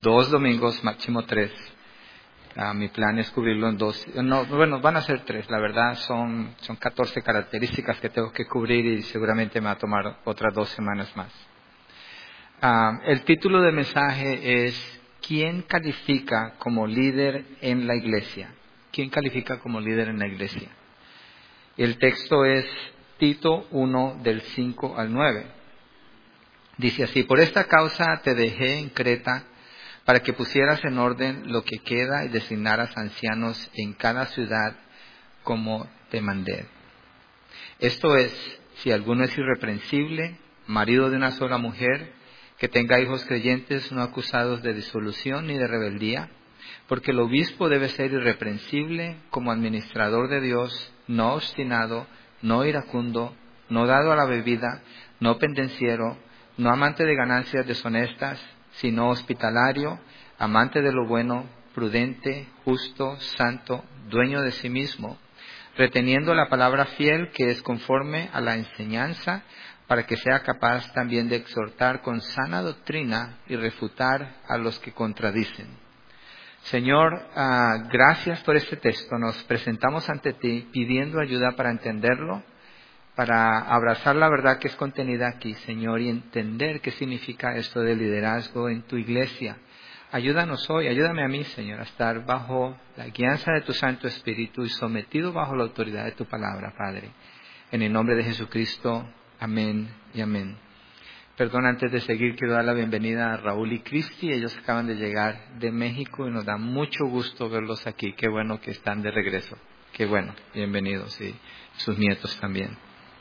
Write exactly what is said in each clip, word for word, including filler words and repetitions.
dos domingos, máximo tres. Uh, mi plan es cubrirlo en dos. No, bueno, van a ser tres. La verdad son, son catorce características que tengo que cubrir y seguramente me va a tomar otras dos semanas más. Uh, el título del mensaje es ¿quién califica como líder en la iglesia? ¿Quién califica como líder en la iglesia? El texto es Tito uno del cinco al nueve. Dice así: por esta causa te dejé en Creta, para que pusieras en orden lo que queda y designaras ancianos en cada ciudad como te mandé. Esto es, si alguno es irreprensible, marido de una sola mujer, que tenga hijos creyentes no acusados de disolución ni de rebeldía, porque el obispo debe ser irreprensible como administrador de Dios, no obstinado, no iracundo, no dado a la bebida, no pendenciero, no amante de ganancias deshonestas, sino hospitalario, amante de lo bueno, prudente, justo, santo, dueño de sí mismo, reteniendo la palabra fiel que es conforme a la enseñanza, para que sea capaz también de exhortar con sana doctrina y refutar a los que contradicen. Señor, uh, gracias por este texto. Nos presentamos ante ti pidiendo ayuda para entenderlo, para abrazar la verdad que es contenida aquí, Señor, y entender qué significa esto de liderazgo en tu iglesia. Ayúdanos hoy, ayúdame a mí, Señor, a estar bajo la guianza de tu Santo Espíritu y sometido bajo la autoridad de tu palabra, Padre. En el nombre de Jesucristo, amén y amén. Perdón, antes de seguir, quiero dar la bienvenida a Raúl y Cristi. Ellos acaban de llegar de México y nos da mucho gusto verlos aquí. Qué bueno que están de regreso. Qué bueno, bienvenidos, y sus nietos también.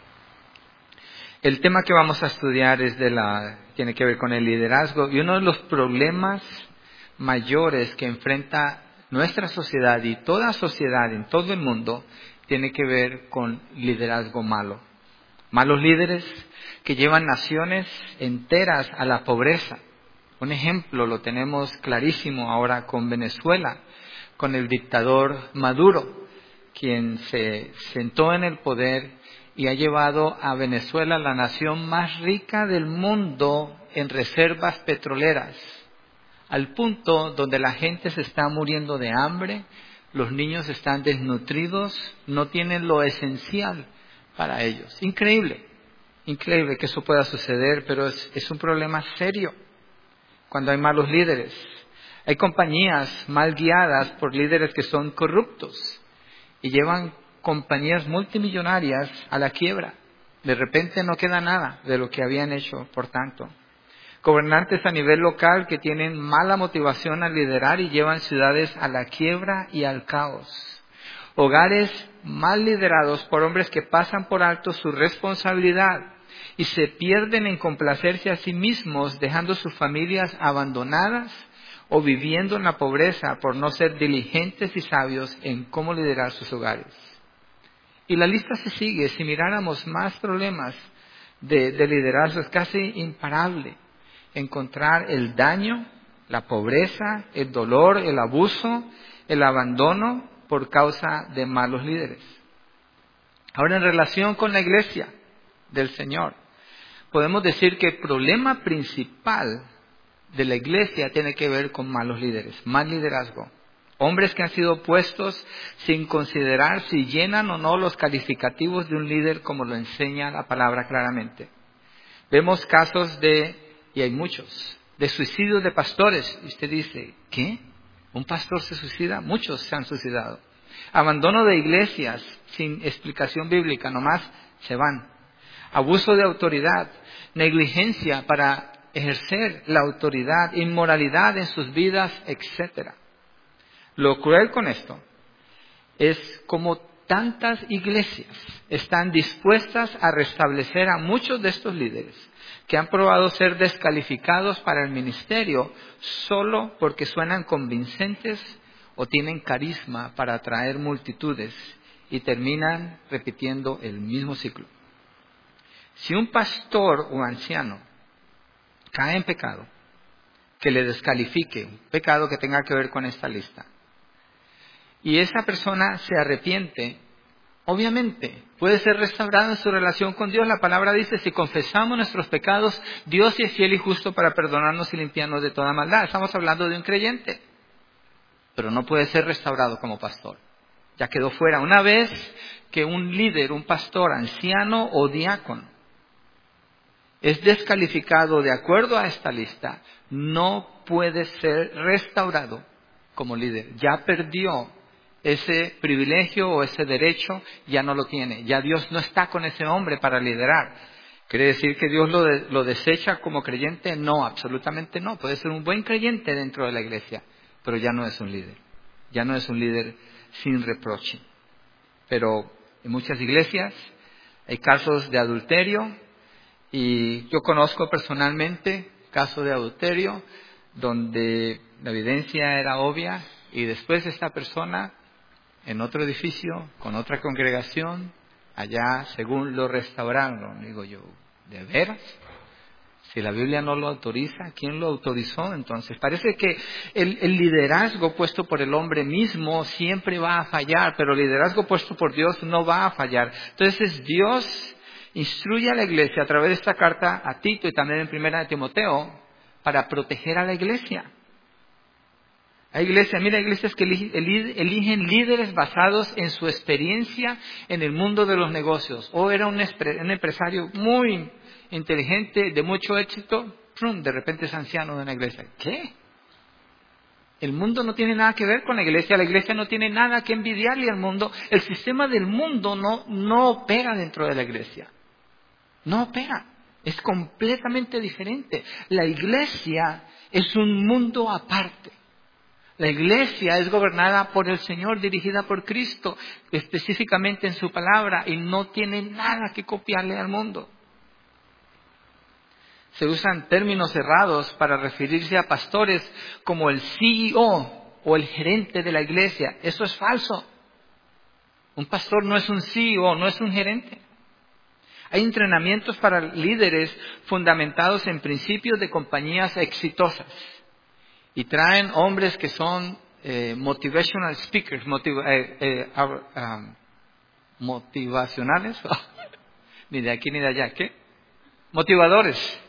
El tema que vamos a estudiar es de la, tiene que ver con el liderazgo, y uno de los problemas mayores que enfrenta nuestra sociedad y toda sociedad en todo el mundo tiene que ver con liderazgo malo. Malos líderes que llevan naciones enteras a la pobreza. Un ejemplo lo tenemos clarísimo ahora con Venezuela, con el dictador Maduro, quien se sentó en el poder y ha llevado a Venezuela, la nación más rica del mundo, en reservas petroleras, al punto donde la gente se está muriendo de hambre, los niños están desnutridos, no tienen lo esencial para ellos. Increíble, increíble que eso pueda suceder, pero es, es un problema serio cuando hay malos líderes. Hay compañías mal guiadas por líderes que son corruptos y llevan compañías multimillonarias a la quiebra. De repente no queda nada de lo que habían hecho, por tanto. Gobernantes a nivel local que tienen mala motivación al liderar y llevan ciudades a la quiebra y al caos. Hogares mal liderados por hombres que pasan por alto su responsabilidad y se pierden en complacerse a sí mismos, dejando sus familias abandonadas o viviendo en la pobreza por no ser diligentes y sabios en cómo liderar sus hogares. Y la lista se sigue. Si miráramos más problemas de, de liderazgo, es casi imparable encontrar el daño, la pobreza, el dolor, el abuso, el abandono por causa de malos líderes. Ahora, en relación con la iglesia del Señor, podemos decir que el problema principal de la iglesia tiene que ver con malos líderes, mal liderazgo. Hombres que han sido puestos sin considerar si llenan o no los calificativos de un líder, como lo enseña la palabra claramente. Vemos casos de, y hay muchos, de suicidios de pastores. Y usted dice, ¿qué? ¿Un pastor se suicida? Muchos se han suicidado. Abandono de iglesias sin explicación bíblica, nomás se van. Abuso de autoridad, negligencia para ejercer la autoridad, inmoralidad en sus vidas, etcétera. Lo cruel con esto es como tantas iglesias están dispuestas a restablecer a muchos de estos líderes que han probado ser descalificados para el ministerio solo porque suenan convincentes o tienen carisma para atraer multitudes y terminan repitiendo el mismo ciclo. Si un pastor o anciano cae en pecado que le descalifique, un pecado que tenga que ver con esta lista, y esa persona se arrepiente, Obviamente, puede ser restaurado en su relación con Dios. La palabra dice, si confesamos nuestros pecados, Dios es fiel y justo para perdonarnos y limpiarnos de toda maldad. Estamos hablando de un creyente, pero no puede ser restaurado como pastor. Ya quedó fuera. Una vez que un líder, un pastor, anciano o diácono es descalificado de acuerdo a esta lista, no puede ser restaurado como líder. Ya perdió ese privilegio o ese derecho, ya no lo tiene. Ya Dios no está con ese hombre para liderar. ¿Quiere decir que Dios lo, de, lo desecha como creyente? No, absolutamente no. Puede ser un buen creyente dentro de la iglesia, pero ya no es un líder. Ya no es un líder sin reproche. Pero en muchas iglesias hay casos de adulterio, y yo conozco personalmente casos de adulterio donde la evidencia era obvia y después esta persona en otro edificio, con otra congregación, allá según lo restauraron. Digo yo, ¿de veras? Si la Biblia no lo autoriza, ¿quién lo autorizó? Entonces, parece que el, el liderazgo puesto por el hombre mismo siempre va a fallar, pero el liderazgo puesto por Dios no va a fallar. Entonces, Dios instruye a la iglesia a través de esta carta a Tito y también en primera de Timoteo para proteger a la iglesia. Hay iglesias, mira, iglesias que eligen, eligen líderes basados en su experiencia en el mundo de los negocios. O era un, un empresario muy inteligente, de mucho éxito, ¡prum!, de repente es anciano de una iglesia. ¿Qué? El mundo no tiene nada que ver con la iglesia, la iglesia no tiene nada que envidiarle al mundo. El sistema del mundo no, no opera dentro de la iglesia. No opera. Es completamente diferente. La iglesia es un mundo aparte. La iglesia es gobernada por el Señor, dirigida por Cristo, específicamente en su palabra, y no tiene nada que copiarle al mundo. Se usan términos cerrados para referirse a pastores como el C E O o el gerente de la iglesia. Eso es falso. Un pastor no es un C E O, no es un gerente. Hay entrenamientos para líderes fundamentados en principios de compañías exitosas. Y traen hombres que son eh, motivational speakers, motiva, eh, eh, um, motivacionales, ni de aquí ni de allá, ¿qué? Motivadores.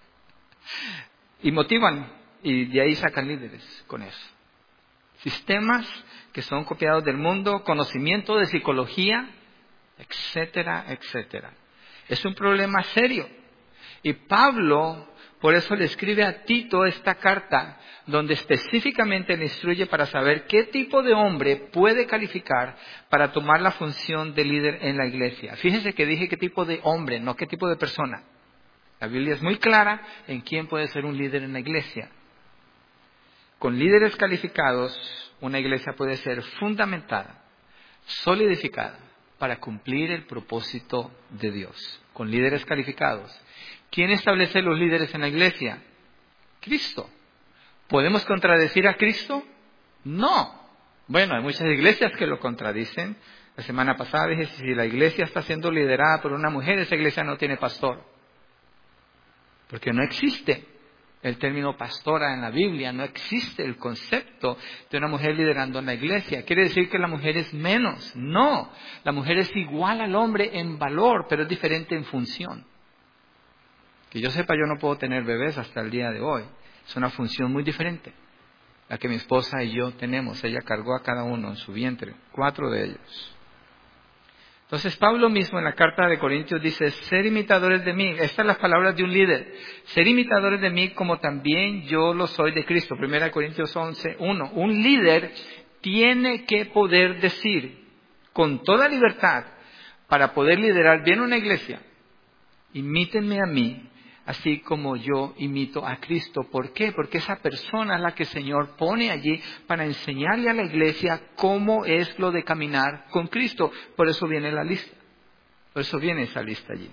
Y motivan, y de ahí sacan líderes con eso. Sistemas que son copiados del mundo, conocimiento de psicología, etcétera, etcétera. Es un problema serio. Y Pablo, por eso le escribe a Tito esta carta, donde específicamente le instruye para saber qué tipo de hombre puede calificar para tomar la función de líder en la iglesia. Fíjense que dije qué tipo de hombre, no qué tipo de persona. La Biblia es muy clara en quién puede ser un líder en la iglesia. Con líderes calificados, una iglesia puede ser fundamentada, solidificada, para cumplir el propósito de Dios. Con líderes calificados. ¿Quién establece los líderes en la iglesia? Cristo. ¿Podemos contradecir a Cristo? No. Bueno, hay muchas iglesias que lo contradicen. La semana pasada dije, si la iglesia está siendo liderada por una mujer, esa iglesia no tiene pastor. Porque no existe el término pastora en la Biblia, no existe el concepto de una mujer liderando en la iglesia. ¿Quiere decir que la mujer es menos? No, la mujer es igual al hombre en valor, pero es diferente en función. Que yo sepa, yo no puedo tener bebés hasta el día de hoy. Es una función muy diferente la que mi esposa y yo tenemos. Ella cargó a cada uno en su vientre, cuatro de ellos. Entonces Pablo mismo en la carta de Corintios dice, ser imitadores de mí. Estas son las palabras de un líder. Ser imitadores de mí como también yo lo soy de Cristo. Primera Corintios once, uno. Un líder tiene que poder decir con toda libertad, para poder liderar bien una iglesia, imítenme a mí, así como yo imito a Cristo. ¿Por qué? Porque esa persona es la que el Señor pone allí para enseñarle a la iglesia cómo es lo de caminar con Cristo. Por eso viene la lista. Por eso viene esa lista allí.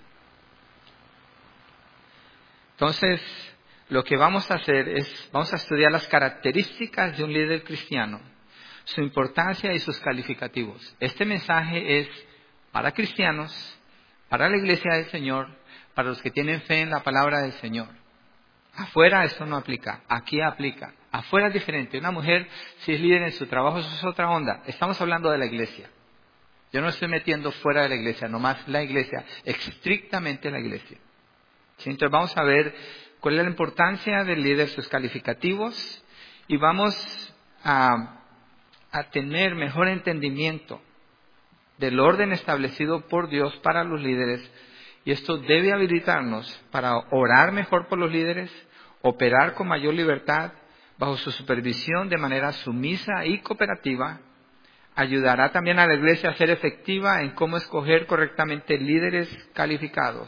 Entonces, lo que vamos a hacer es, vamos a estudiar las características de un líder cristiano, su importancia y sus calificativos. Este mensaje es para cristianos, para la iglesia del Señor, para los que tienen fe en la palabra del Señor. Afuera esto no aplica, aquí aplica. Afuera es diferente. Una mujer, si es líder en su trabajo, eso es otra onda. Estamos hablando de la iglesia. Yo no estoy metiendo fuera de la iglesia, nomás la iglesia, estrictamente la iglesia. ¿Sí? Entonces vamos a ver cuál es la importancia del líder, sus calificativos, y vamos a, a tener mejor entendimiento del orden establecido por Dios para los líderes, y esto debe habilitarnos para orar mejor por los líderes, operar con mayor libertad, bajo su supervisión de manera sumisa y cooperativa. Ayudará también a la iglesia a ser efectiva en cómo escoger correctamente líderes calificados.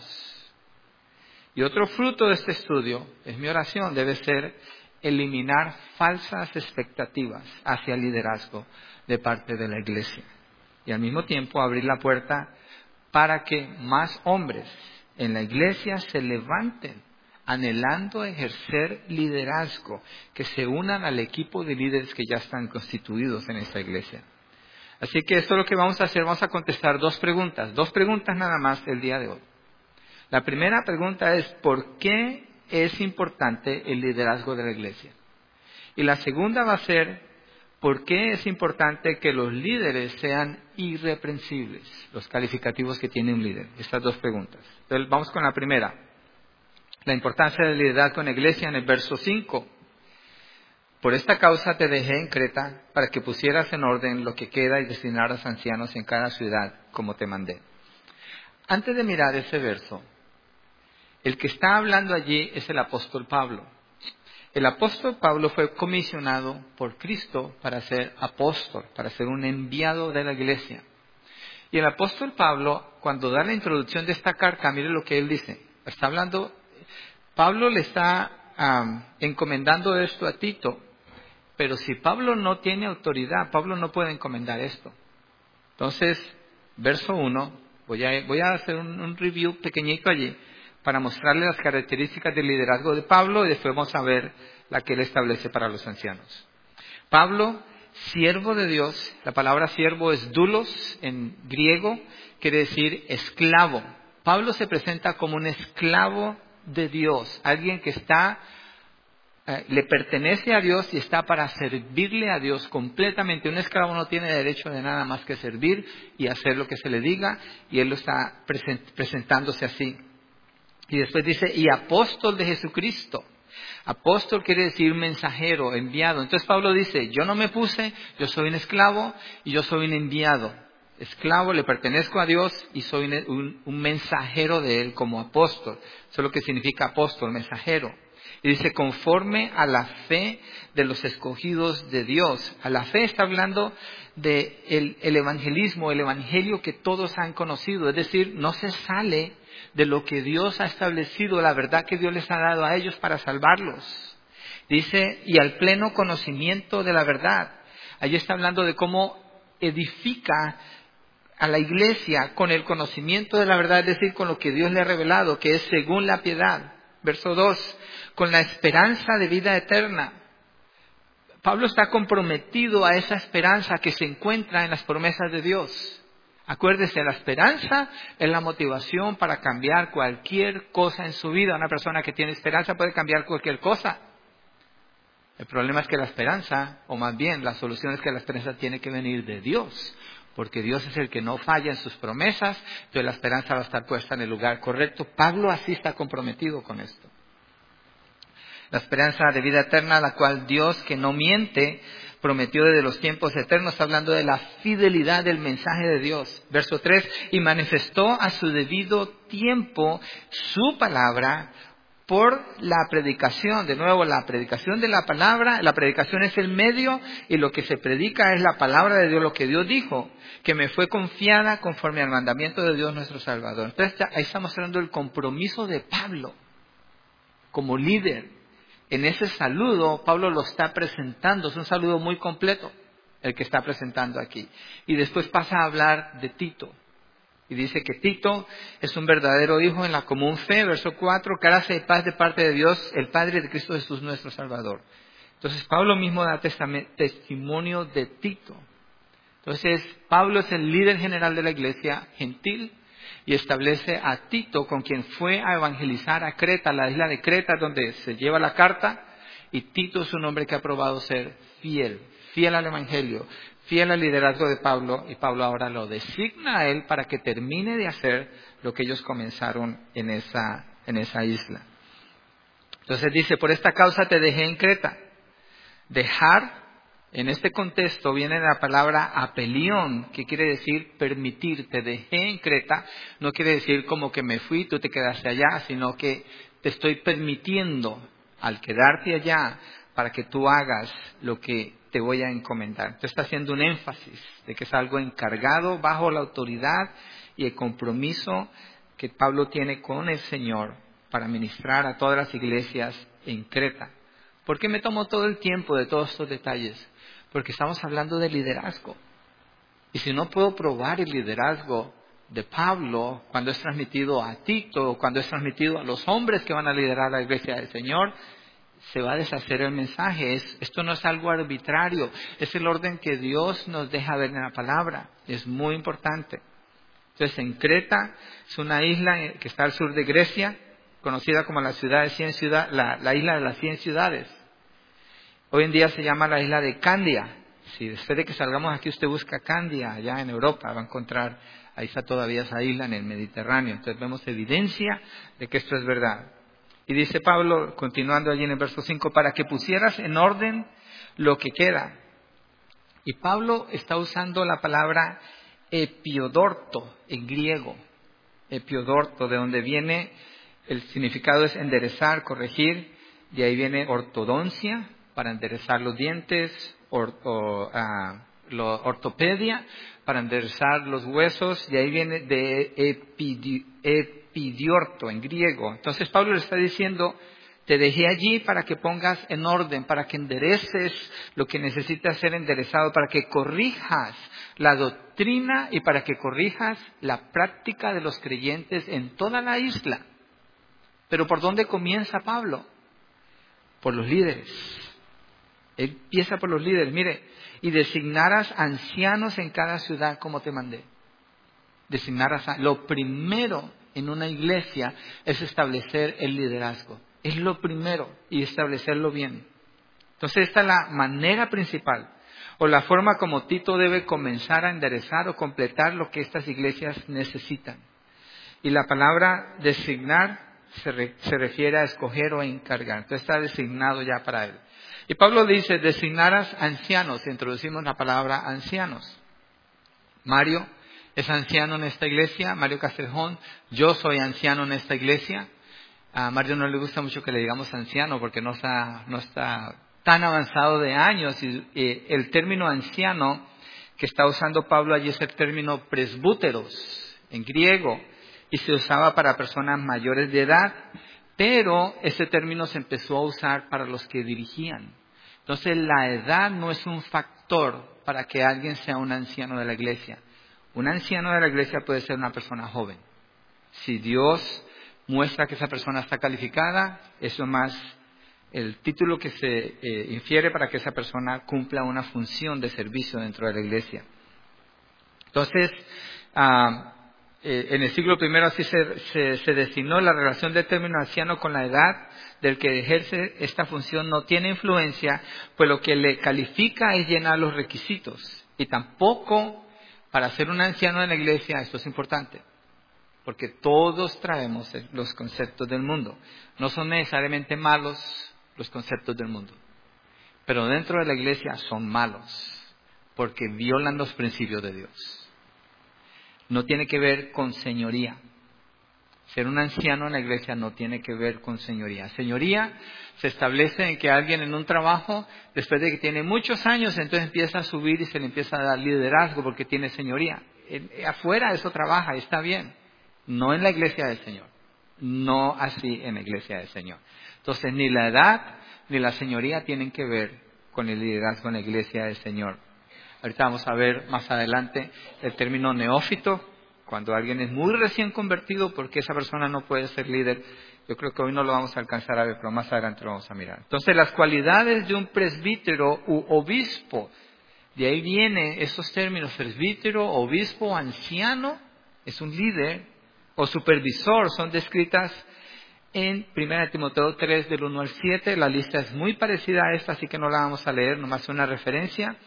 Y otro fruto de este estudio, es mi oración, debe ser eliminar falsas expectativas hacia el liderazgo de parte de la iglesia. Y al mismo tiempo abrir la puerta para que más hombres en la iglesia se levanten anhelando ejercer liderazgo, que se unan al equipo de líderes que ya están constituidos en esta iglesia. Así que esto es lo que vamos a hacer, vamos a contestar dos preguntas, dos preguntas nada más el día de hoy. La primera pregunta es, ¿por qué es importante el liderazgo de la iglesia? Y la segunda va a ser, ¿por qué es importante que los líderes sean irreprensibles? Los calificativos que tiene un líder. Estas dos preguntas. Entonces vamos con la primera. La importancia del liderazgo en la iglesia en el verso cinco. Por esta causa te dejé en Creta para que pusieras en orden lo que queda y designaras ancianos en cada ciudad como te mandé. Antes de mirar ese verso, el que está hablando allí es el apóstol Pablo. El apóstol Pablo fue comisionado por Cristo para ser apóstol, para ser un enviado de la iglesia. Y el apóstol Pablo, cuando da la introducción de esta carta, mire lo que él dice. Está hablando, Pablo le está um, encomendando esto a Tito, pero si Pablo no tiene autoridad, Pablo no puede encomendar esto. Entonces, verso uno, voy a, voy a hacer un, un review pequeñito allí, para mostrarle las características del liderazgo de Pablo y después vamos a ver la que él establece para los ancianos. Pablo, siervo de Dios, la palabra siervo es doulos en griego, quiere decir esclavo. Pablo se presenta como un esclavo de Dios, alguien que está, eh, le pertenece a Dios y está para servirle a Dios completamente. Un esclavo no tiene derecho de nada más que servir y hacer lo que se le diga, y él lo está present, presentándose así. Y después dice, y apóstol de Jesucristo. Apóstol quiere decir mensajero, enviado. Entonces Pablo dice, yo no me puse, yo soy un esclavo y yo soy un enviado. Esclavo, le pertenezco a Dios y soy un, un, un mensajero de Él como apóstol. Eso es lo que significa apóstol, mensajero. Y dice, conforme a la fe de los escogidos de Dios. A la fe está hablando de el, el evangelismo, el evangelio que todos han conocido. Es decir, no se sale de lo que Dios ha establecido, la verdad que Dios les ha dado a ellos para salvarlos. Dice, y al pleno conocimiento de la verdad. Allí está hablando de cómo edifica a la iglesia con el conocimiento de la verdad, es decir, con lo que Dios le ha revelado, que es según la piedad. Verso dos, con la esperanza de vida eterna. Pablo está comprometido a esa esperanza que se encuentra en las promesas de Dios. Acuérdese, la esperanza es la motivación para cambiar cualquier cosa en su vida. Una persona que tiene esperanza puede cambiar cualquier cosa. El problema es que la esperanza, o más bien la solución es que la esperanza tiene que venir de Dios, porque Dios es el que no falla en sus promesas, entonces la esperanza va a estar puesta en el lugar correcto. Pablo así está comprometido con esto. La esperanza de vida eterna, la cual Dios, que no miente, prometió desde los tiempos eternos, hablando de la fidelidad del mensaje de Dios. Verso tres, y manifestó a su debido tiempo su palabra por la predicación. De nuevo, la predicación de la palabra, la predicación es el medio y lo que se predica es la palabra de Dios, lo que Dios dijo, que me fue confiada conforme al mandamiento de Dios nuestro Salvador. Entonces ahí está mostrando el compromiso de Pablo como líder. En ese saludo, Pablo lo está presentando, es un saludo muy completo el que está presentando aquí. Y después pasa a hablar de Tito. Y dice que Tito es un verdadero hijo en la común fe, verso cuatro, gracia y paz de parte de Dios, el Padre de Cristo Jesús nuestro Salvador. Entonces Pablo mismo da testimonio de Tito. Entonces Pablo es el líder general de la iglesia gentil, y establece a Tito, con quien fue a evangelizar a Creta, la isla de Creta, donde se lleva la carta. Y Tito es un hombre que ha probado ser fiel, fiel al evangelio, fiel al liderazgo de Pablo, y Pablo ahora lo designa a él para que termine de hacer lo que ellos comenzaron en esa, en esa isla. Entonces dice, por esta causa te dejé en Creta. Dejar, en este contexto, viene la palabra apelión, que quiere decir permitir. Te dejé en Creta, no quiere decir como que me fui, tú te quedaste allá, sino que te estoy permitiendo al quedarte allá para que tú hagas lo que te voy a encomendar. Te está haciendo un énfasis de que es algo encargado bajo la autoridad y el compromiso que Pablo tiene con el Señor para ministrar a todas las iglesias en Creta. ¿Por qué me tomo todo el tiempo de todos estos detalles? Porque estamos hablando de liderazgo. Y si no puedo probar el liderazgo de Pablo cuando es transmitido a Tito, cuando es transmitido a los hombres que van a liderar la iglesia del Señor, se va a deshacer el mensaje. Es, esto no es algo arbitrario, es el orden que Dios nos deja ver en la palabra. Es muy importante. Entonces, en Creta es una isla que está al sur de Grecia, conocida como la ciudad de cien ciudades, la, la isla de las cien ciudades. Hoy en día se llama la isla de Candia. Si después de que salgamos aquí usted busca Candia allá en Europa, va a encontrar, ahí está todavía esa isla en el Mediterráneo. Entonces vemos evidencia de que esto es verdad. Y dice Pablo, continuando allí en el verso cinco, para que pusieras en orden lo que queda. Y Pablo está usando la palabra epiodorto en griego. Epiodorto, de donde viene, el significado es enderezar, corregir. De ahí viene ortodoncia, para enderezar los dientes, or, o, uh, lo, ortopedia, para enderezar los huesos. De ahí viene de epidi, epidiorto en griego. Entonces Pablo le está diciendo, te dejé allí para que pongas en orden, para que endereces lo que necesita ser enderezado, para que corrijas la doctrina y para que corrijas la práctica de los creyentes en toda la isla. Pero ¿por dónde comienza Pablo? Por los líderes. Él empieza por los líderes. Mire, y designaras ancianos en cada ciudad como te mandé. Designaras a... Lo primero en una iglesia es establecer el liderazgo. Es lo primero, y establecerlo bien. Entonces esta es la manera principal, o la forma como Tito debe comenzar a enderezar o completar lo que estas iglesias necesitan. Y la palabra designar se, re, se refiere a escoger o encargar. Entonces está designado ya para él. Y Pablo dice, designaras ancianos. Introducimos la palabra ancianos. Mario es anciano en esta iglesia, Mario Castrejón. Yo soy anciano en esta iglesia. A Mario no le gusta mucho que le digamos anciano porque no está, no está tan avanzado de años. Y, y el término anciano que está usando Pablo allí es el término presbúteros en griego. Y se usaba para personas mayores de edad, pero ese término se empezó a usar para los que dirigían. Entonces la edad no es un factor para que alguien sea un anciano de la iglesia. Un anciano de la iglesia puede ser una persona joven. Si Dios muestra que esa persona está calificada, eso es más el título que se eh, infiere para que esa persona cumpla una función de servicio dentro de la iglesia. Entonces, ah, Eh, en el siglo primero así se, se, se designó la relación del término anciano con la edad del que ejerce esta función no tiene influencia, pues lo que le califica es llenar los requisitos. Y tampoco para ser un anciano en la iglesia, esto es importante, porque todos traemos los conceptos del mundo. No son necesariamente malos los conceptos del mundo, pero dentro de la iglesia son malos, porque violan los principios de Dios. No tiene que ver con señoría. Ser un anciano en la iglesia no tiene que ver con señoría. Señoría se establece en que alguien en un trabajo, después de que tiene muchos años, entonces empieza a subir y se le empieza a dar liderazgo porque tiene señoría. Afuera eso trabaja, está bien. No en la iglesia del Señor. No así en la iglesia del Señor. Entonces ni la edad ni la señoría tienen que ver con el liderazgo en la iglesia del Señor. Ahorita vamos a ver más adelante el término neófito, cuando alguien es muy recién convertido, porque esa persona no puede ser líder. Yo creo que hoy no lo vamos a alcanzar a ver, pero más adelante lo vamos a mirar. Entonces, las cualidades de un presbítero u obispo, de ahí vienen esos términos, presbítero, obispo, anciano, es un líder, o supervisor, son descritas en primera Timoteo tres, del uno al siete. La lista es muy parecida a esta, así que no la vamos a leer, nomás una referencia.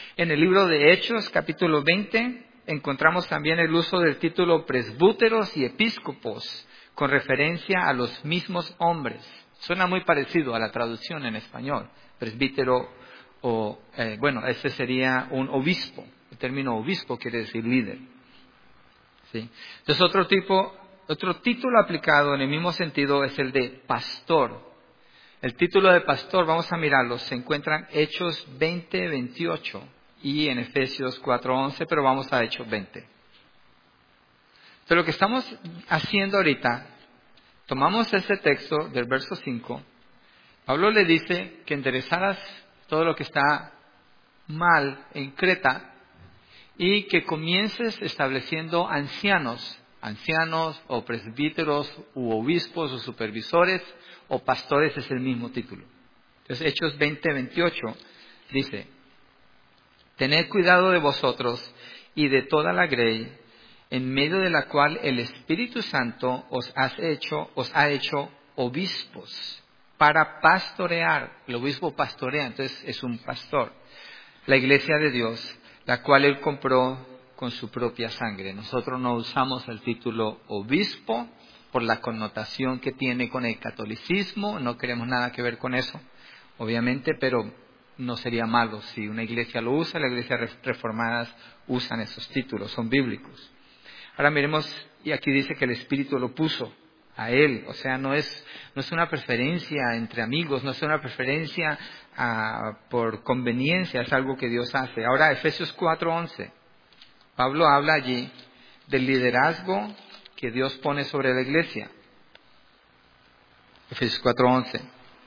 En el libro de Hechos, capítulo veinte, encontramos también el uso del título presbúteros y episcopos, con referencia a los mismos hombres. Suena muy parecido a la traducción en español, presbítero o, eh, bueno, este sería un obispo. El término obispo quiere decir líder. ¿Sí? Entonces otro tipo, otro título aplicado en el mismo sentido es el de pastor. El título de pastor, vamos a mirarlo, se encuentra en Hechos veinte, veintiocho y en Efesios cuatro, once, pero vamos a Hechos veinte. Entonces lo que estamos haciendo ahorita, tomamos ese texto del verso cinco, Pablo le dice que enderezaras todo lo que está mal en Creta y que comiences estableciendo ancianos, ancianos o presbíteros u obispos o supervisores o pastores, es el mismo título. Entonces Hechos veinte, veintiocho dice: tened cuidado de vosotros y de toda la grey, en medio de la cual el Espíritu Santo os ha hecho, os ha hecho obispos, para pastorear. El obispo pastorea, entonces es un pastor. La iglesia de Dios, la cual él compró con su propia sangre. Nosotros no usamos el título obispo por la connotación que tiene con el catolicismo, no queremos nada que ver con eso, obviamente, pero no sería malo si una iglesia lo usa, las iglesias reformadas usan esos títulos, son bíblicos. Ahora miremos, y aquí dice que el Espíritu lo puso a él, o sea, no es, no es una preferencia entre amigos, no es una preferencia uh, por conveniencia, es algo que Dios hace. Ahora, Efesios cuatro, once, Pablo habla allí del liderazgo que Dios pone sobre la iglesia. Efesios cuatro, once.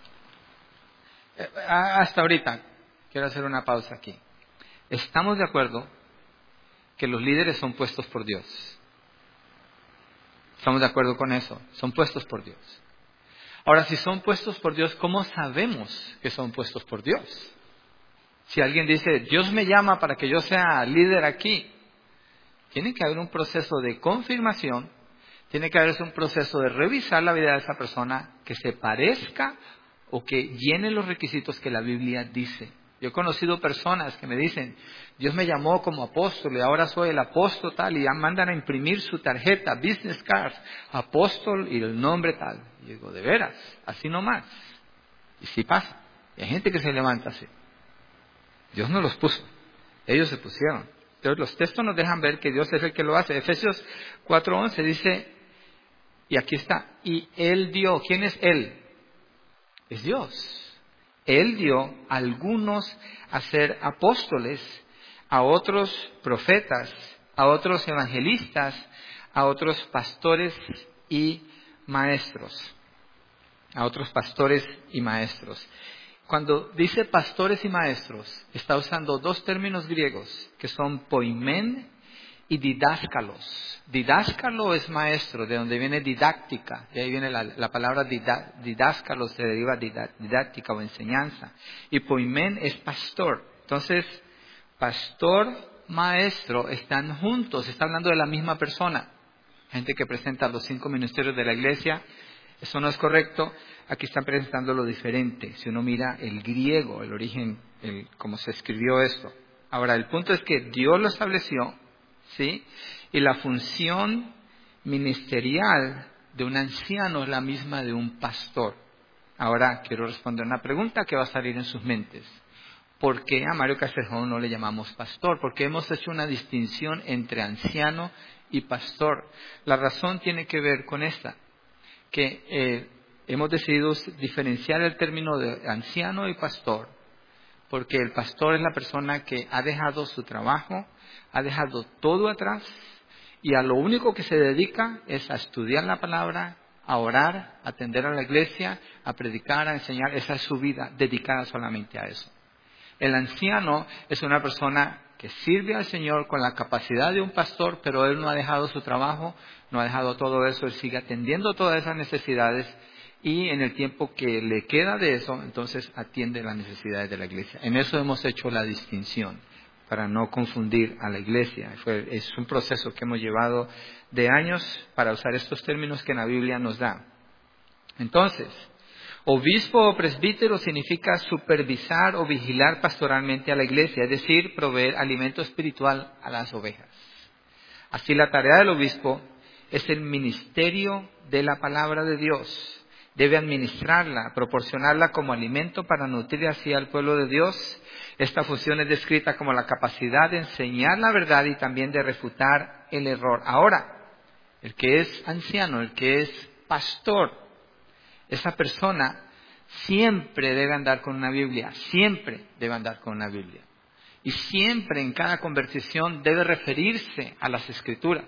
Hasta ahorita, quiero hacer una pausa aquí. ¿Estamos de acuerdo que los líderes son puestos por Dios? ¿Estamos de acuerdo con eso? Son puestos por Dios. Ahora, si son puestos por Dios, ¿cómo sabemos que son puestos por Dios? Si alguien dice, Dios me llama para que yo sea líder aquí, tiene que haber un proceso de confirmación, tiene que haber un proceso de revisar la vida de esa persona que se parezca o que llene los requisitos que la Biblia dice. Yo he conocido personas que me dicen, Dios me llamó como apóstol y ahora soy el apóstol tal, y ya mandan a imprimir su tarjeta, business card, apóstol y el nombre tal. Y digo, de veras, así nomás. Y sí pasa. Y hay gente que se levanta así. Dios no los puso, ellos se pusieron. Entonces los textos nos dejan ver que Dios es el que lo hace. Efesios cuatro, once dice, y aquí está, y Él dio, ¿quién es Él? Es Dios. Él dio a algunos a ser apóstoles, a otros profetas, a otros evangelistas, a otros pastores y maestros. A otros pastores y maestros. Cuando dice pastores y maestros, está usando dos términos griegos que son poimen y didáscalos. Didáscalo es maestro, de donde viene didáctica, de ahí viene la, la palabra didá, didáscalo, se deriva didá, didáctica o enseñanza. Y poimen es pastor. Entonces, pastor, maestro están juntos, está hablando de la misma persona. Gente que presenta los cinco ministerios de la iglesia, eso no es correcto. Aquí están presentando lo diferente. Si uno mira el griego, el origen, el, cómo se escribió esto. Ahora, el punto es que Dios lo estableció, ¿sí? Y la función ministerial de un anciano es la misma de un pastor. Ahora, quiero responder una pregunta que va a salir en sus mentes. ¿Por qué a Mario Castrejón no le llamamos pastor? Porque hemos hecho una distinción entre anciano y pastor. La razón tiene que ver con esta, que eh, hemos decidido diferenciar el término de anciano y pastor, porque el pastor es la persona que ha dejado su trabajo, ha dejado todo atrás y a lo único que se dedica es a estudiar la palabra, a orar, a atender a la iglesia, a predicar, a enseñar. Esa es su vida, dedicada solamente a eso. El anciano es una persona que sirve al Señor con la capacidad de un pastor, pero él no ha dejado su trabajo, no ha dejado todo eso, él sigue atendiendo todas esas necesidades y en el tiempo que le queda de eso, entonces atiende las necesidades de la iglesia. En eso hemos hecho la distinción, para no confundir a la iglesia. Fue, es un proceso que hemos llevado de años para usar estos términos que la Biblia nos da. Entonces, Obispo o presbítero significa supervisar o vigilar pastoralmente a la iglesia, es decir, proveer alimento espiritual a las ovejas. Así la tarea del obispo es el ministerio de la palabra de Dios. Debe administrarla, proporcionarla como alimento para nutrir así al pueblo de Dios. Esta función es descrita como la capacidad de enseñar la verdad y también de refutar el error. Ahora, el que es anciano, el que es pastor, esa persona siempre debe andar con una Biblia, siempre debe andar con una Biblia. Y siempre en cada conversación debe referirse a las Escrituras.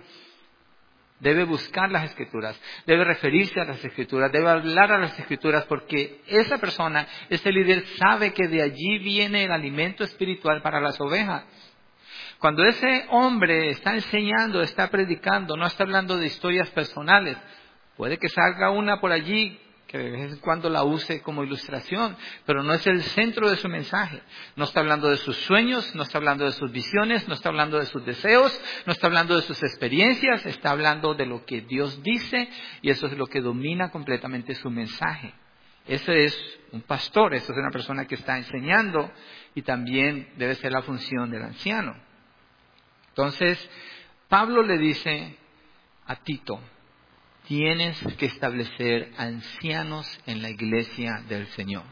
Debe buscar las Escrituras, debe referirse a las Escrituras, debe hablar a las Escrituras, porque esa persona, ese líder, sabe que de allí viene el alimento espiritual para las ovejas. Cuando ese hombre está enseñando, está predicando, no está hablando de historias personales, puede que salga una por allí que de vez en cuando la use como ilustración, pero no es el centro de su mensaje. No está hablando de sus sueños, no está hablando de sus visiones, no está hablando de sus deseos, no está hablando de sus experiencias, está hablando de lo que Dios dice, y eso es lo que domina completamente su mensaje. Ese es un pastor, eso es una persona que está enseñando, y también debe ser la función del anciano. Entonces, Pablo le dice a Tito: tienes que establecer ancianos en la iglesia del Señor.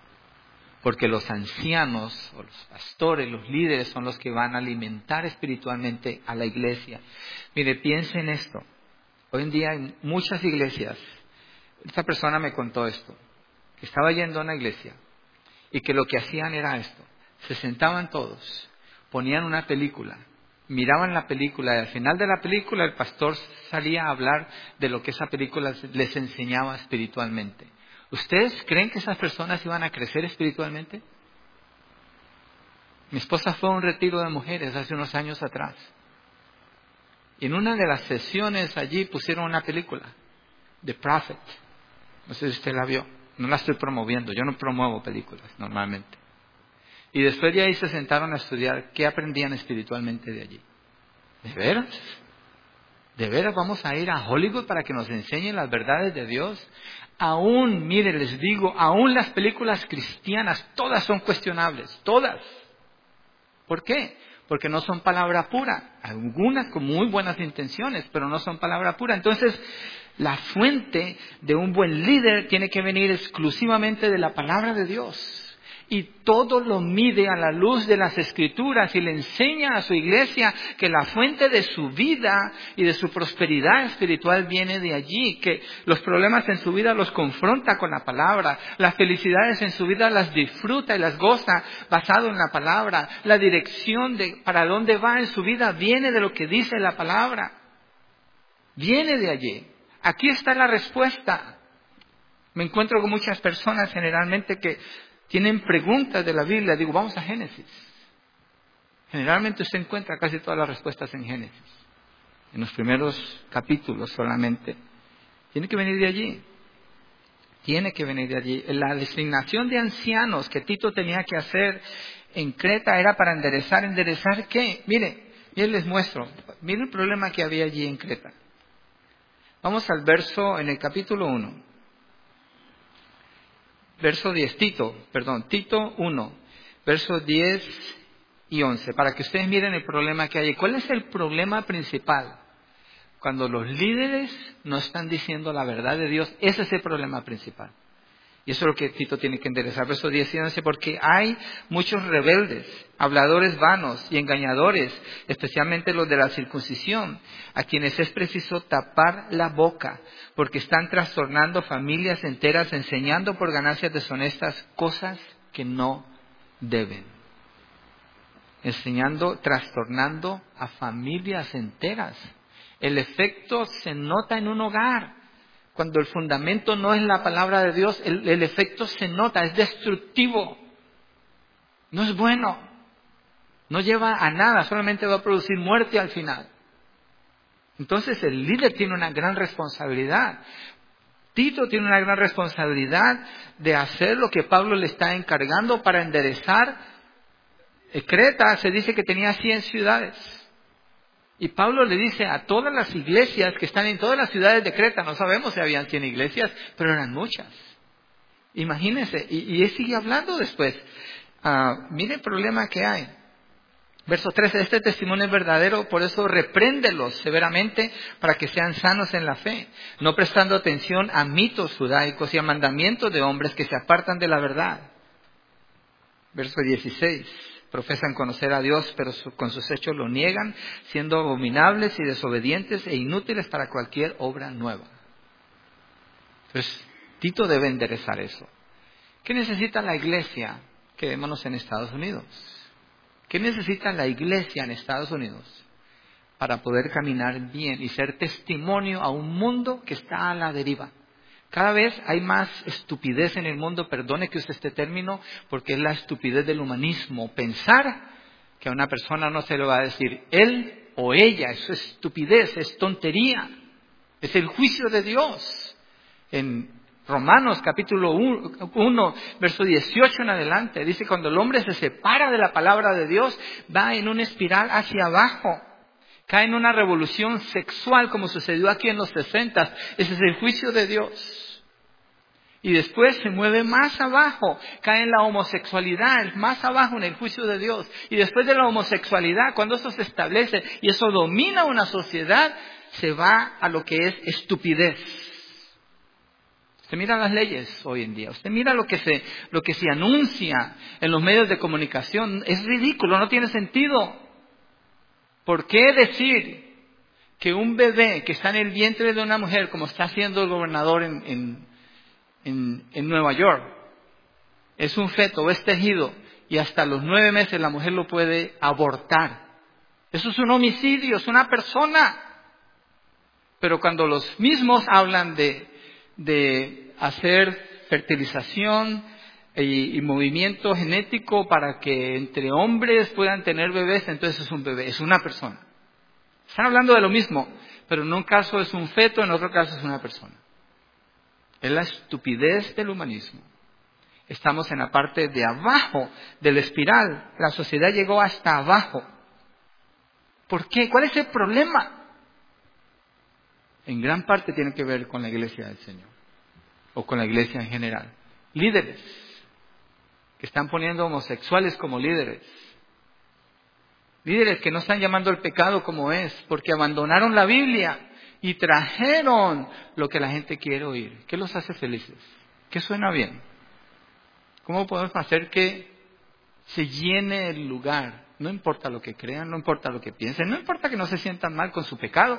Porque los ancianos, o los pastores, los líderes, son los que van a alimentar espiritualmente a la iglesia. Mire, piense en esto. Hoy en día en muchas iglesias, esta persona me contó esto, que estaba yendo a una iglesia y que lo que hacían era esto: se sentaban todos, ponían una película, miraban la película y al final de la película el pastor salía a hablar de lo que esa película les enseñaba espiritualmente. ¿Ustedes creen que esas personas iban a crecer espiritualmente? Mi esposa fue a un retiro de mujeres hace unos años atrás. Y en una de las sesiones allí pusieron una película, The Prophet. No sé si usted la vio. No la estoy promoviendo. Yo no promuevo películas normalmente. Y después de ahí se sentaron a estudiar qué aprendían espiritualmente de allí. ¿De veras? ¿De veras vamos a ir a Hollywood para que nos enseñen las verdades de Dios? Aún, mire, les digo, aún las películas cristianas, todas son cuestionables, todas. ¿Por qué? Porque no son palabra pura. Algunas con muy buenas intenciones, pero no son palabra pura. Entonces, la fuente de un buen líder tiene que venir exclusivamente de la palabra de Dios. Y todo lo mide a la luz de las Escrituras y le enseña a su iglesia que la fuente de su vida y de su prosperidad espiritual viene de allí, que los problemas en su vida los confronta con la palabra, las felicidades en su vida las disfruta y las goza basado en la palabra, la dirección de para dónde va en su vida viene de lo que dice la palabra, viene de allí. Aquí está la respuesta. Me encuentro con muchas personas generalmente que tienen preguntas de la Biblia. Digo, vamos a Génesis. Generalmente usted encuentra casi todas las respuestas en Génesis. En los primeros capítulos solamente. Tiene que venir de allí. Tiene que venir de allí. La designación de ancianos que Tito tenía que hacer en Creta era para enderezar. ¿Enderezar qué? Mire, yo les muestro. Mire el problema que había allí en Creta. Vamos al verso en el capítulo uno. Verso diez, Tito, perdón, Tito uno, versos diez y once, para que ustedes miren el problema que hay. ¿Cuál es el problema principal? Cuando los líderes no están diciendo la verdad de Dios, ese es el problema principal. Y eso es lo que Tito tiene que enderezar. Versos diez y once, porque hay muchos rebeldes, habladores vanos y engañadores, especialmente los de la circuncisión, a quienes es preciso tapar la boca, porque están trastornando familias enteras, enseñando por ganancias deshonestas cosas que no deben. Enseñando, trastornando a familias enteras. El efecto se nota en un hogar. Cuando el fundamento no es la palabra de Dios, el, el efecto se nota, es destructivo. No es bueno. No lleva a nada, solamente va a producir muerte al final. Entonces el líder tiene una gran responsabilidad. Tito tiene una gran responsabilidad de hacer lo que Pablo le está encargando para enderezar. Creta se dice que tenía cien ciudades. Y Pablo le dice a todas las iglesias que están en todas las ciudades de Creta, no sabemos si habían cien iglesias, pero eran muchas. Imagínense, y, y él sigue hablando después. Uh, mire el problema que hay. Verso trece, este testimonio es verdadero, por eso repréndelos severamente para que sean sanos en la fe, no prestando atención a mitos judaicos y a mandamientos de hombres que se apartan de la verdad. Verso dieciséis, profesan conocer a Dios, pero su, con sus hechos lo niegan, siendo abominables y desobedientes e inútiles para cualquier obra nueva. Entonces, Tito debe enderezar eso. ¿Qué necesita la iglesia? Quedémonos en Estados Unidos. ¿Qué necesita la iglesia en Estados Unidos para poder caminar bien y ser testimonio a un mundo que está a la deriva? Cada vez hay más estupidez en el mundo, perdone que use este término, porque es la estupidez del humanismo. Pensar que a una persona no se le va a decir él o ella, eso es estupidez, es tontería, es el juicio de Dios. En Romanos capítulo uno, verso dieciocho en adelante, dice cuando el hombre se separa de la palabra de Dios, va en una espiral hacia abajo, cae en una revolución sexual como sucedió aquí en los sesentas, ese es el juicio de Dios. Y después se mueve más abajo, cae en la homosexualidad, más abajo en el juicio de Dios. Y después de la homosexualidad, cuando eso se establece y eso domina una sociedad, se va a lo que es estupidez. Usted mira las leyes hoy en día, usted mira lo que se, lo que se anuncia en los medios de comunicación, es ridículo, no tiene sentido. ¿Por qué decir que un bebé que está en el vientre de una mujer, como está haciendo el gobernador en, en, en, en Nueva York, es un feto o es tejido y hasta los nueve meses la mujer lo puede abortar? Eso es un homicidio, es una persona. Pero cuando los mismos hablan de de hacer fertilización y, y movimiento genético para que entre hombres puedan tener bebés, entonces es un bebé, es una persona. Están hablando de lo mismo, pero en un caso es un feto, en otro caso es una persona. Es la estupidez del humanismo. Estamos en la parte de abajo de la espiral. La sociedad llegó hasta abajo. ¿Por qué? ¿Cuál es el problema? En gran parte tiene que ver con la iglesia del Señor, o con la iglesia en general. Líderes que están poniendo homosexuales como líderes. Líderes que no están llamando el pecado como es, porque abandonaron la Biblia y trajeron lo que la gente quiere oír. ¿Qué los hace felices? ¿Qué suena bien? ¿Cómo podemos hacer que se llene el lugar? No importa lo que crean, no importa lo que piensen, no importa que no se sientan mal con su pecado.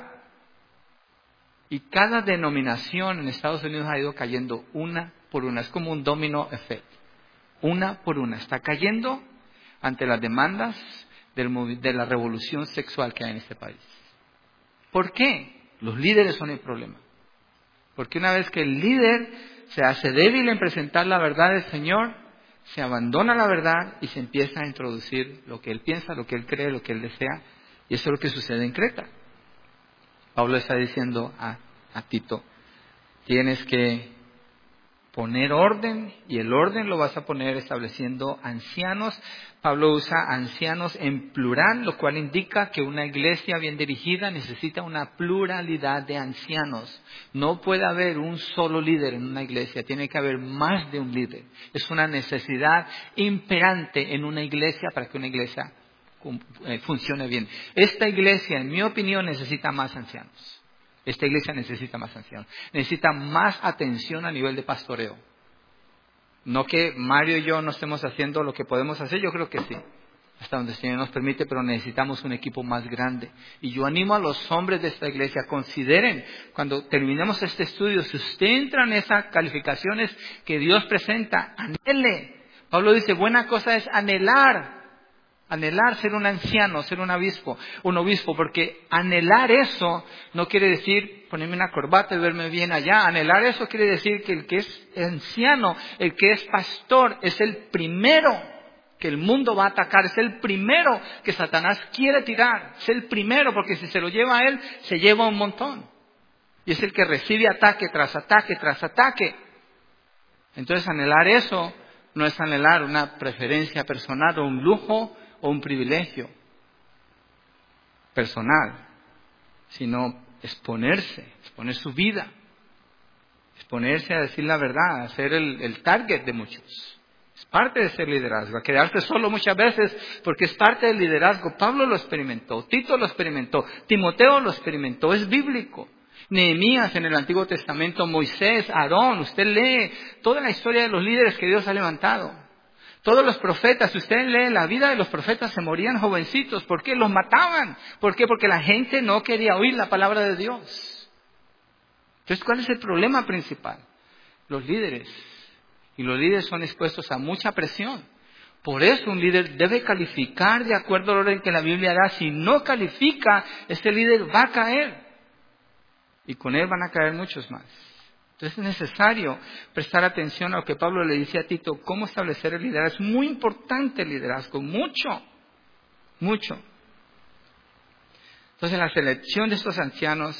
Y cada denominación en Estados Unidos ha ido cayendo una por una. Es como un domino effect. Una por una. Está cayendo ante las demandas del, de la revolución sexual que hay en este país. ¿Por qué? Los líderes son el problema. Porque una vez que el líder se hace débil en presentar la verdad del Señor, se abandona la verdad y se empieza a introducir lo que él piensa, lo que él cree, lo que él desea. Y eso es lo que sucede en Creta. Pablo está diciendo a, a Tito, tienes que poner orden, y el orden lo vas a poner estableciendo ancianos. Pablo usa ancianos en plural, lo cual indica que una iglesia bien dirigida necesita una pluralidad de ancianos. No puede haber un solo líder en una iglesia, tiene que haber más de un líder. Es una necesidad imperante en una iglesia para que una iglesia funcione bien. Esta iglesia, en mi opinión, necesita más ancianos. Esta iglesia necesita más ancianos. Necesita más atención a nivel de pastoreo. No que Mario y yo no estemos haciendo lo que podemos hacer, yo creo que sí, hasta donde el Señor nos permite, pero necesitamos un equipo más grande. Y yo animo a los hombres de esta iglesia, consideren, cuando terminemos este estudio, si usted entra en esas calificaciones que Dios presenta, anhele. Pablo dice, buena cosa es anhelar. Anhelar ser un anciano, ser un obispo, un obispo, porque anhelar eso no quiere decir ponerme una corbata y verme bien allá. Anhelar eso quiere decir que el que es anciano, el que es pastor, es el primero que el mundo va a atacar, es el primero que Satanás quiere tirar, es el primero, porque si se lo lleva a él, se lleva un montón. Y es el que recibe ataque tras ataque tras ataque. Entonces anhelar eso no es anhelar una preferencia personal o un lujo o un privilegio personal, sino exponerse, exponer su vida, Exponerse a decir la verdad, a ser el, el target de muchos. Es parte de ser liderazgo, a quedarse solo muchas veces porque es parte del liderazgo. Pablo lo experimentó, Tito lo experimentó, Timoteo lo experimentó, es bíblico. Nehemías en el Antiguo Testamento, Moisés, Aarón, usted lee toda la historia de los líderes que Dios ha levantado. Todos los profetas, si usted lee la vida de los profetas, se morían jovencitos. ¿Por qué? Los mataban. ¿Por qué? Porque la gente no quería oír la palabra de Dios. Entonces, ¿cuál es el problema principal? Los líderes. Y los líderes son expuestos a mucha presión. Por eso un líder debe calificar de acuerdo al orden que la Biblia da. Si no califica, ese líder va a caer. Y con él van a caer muchos más. Entonces es necesario prestar atención a lo que Pablo le dice a Tito, cómo establecer el liderazgo. Es muy importante el liderazgo, mucho, mucho. Entonces la selección de estos ancianos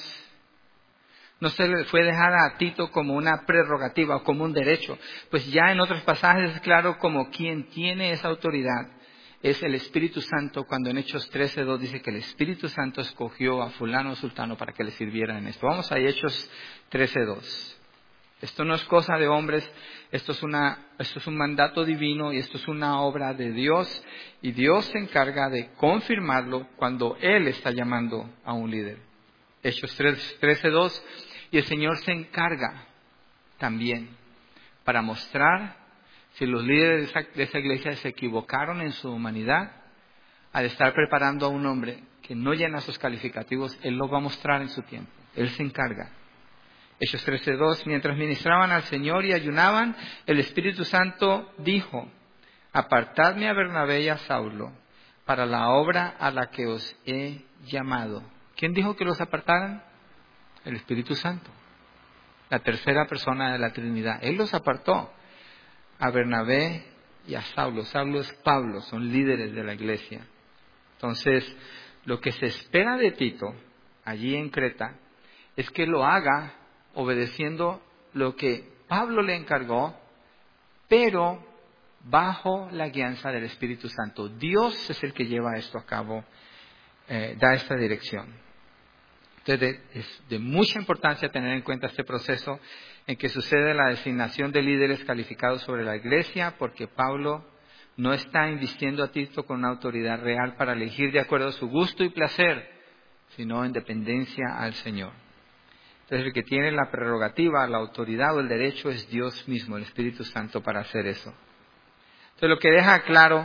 no se le fue dejada a Tito como una prerrogativa o como un derecho, pues ya en otros pasajes es claro como quien tiene esa autoridad es el Espíritu Santo, cuando en Hechos trece dos dice que el Espíritu Santo escogió a fulano o sultano para que le sirviera en esto. Vamos a Hechos trece dos. Esto no es cosa de hombres, esto es, una, esto es un mandato divino y esto es una obra de Dios, y Dios se encarga de confirmarlo cuando Él está llamando a un líder. Hechos trece dos, y el Señor se encarga también para mostrar si los líderes de esa, de esa iglesia se equivocaron en su humanidad, al estar preparando a un hombre que no llena sus calificativos, Él lo va a mostrar en su tiempo. Él se encarga. Hechos trece dos, mientras ministraban al Señor y ayunaban, el Espíritu Santo dijo, apartadme a Bernabé y a Saulo para la obra a la que os he llamado. ¿Quién dijo que los apartaran? El Espíritu Santo, la tercera persona de la Trinidad. Él los apartó a Bernabé y a Saulo. Saulo es Pablo, son líderes de la iglesia. Entonces, lo que se espera de Tito, allí en Creta, es que lo haga obedeciendo lo que Pablo le encargó, pero bajo la guianza del Espíritu Santo. Dios es el que lleva esto a cabo, eh, da esta dirección. Entonces, es de mucha importancia tener en cuenta este proceso en que sucede la designación de líderes calificados sobre la iglesia, porque Pablo no está invistiendo a Tito con una autoridad real para elegir de acuerdo a su gusto y placer, sino en dependencia al Señor. Entonces, el que tiene la prerrogativa, la autoridad o el derecho es Dios mismo, el Espíritu Santo, para hacer eso. Entonces, lo que deja claro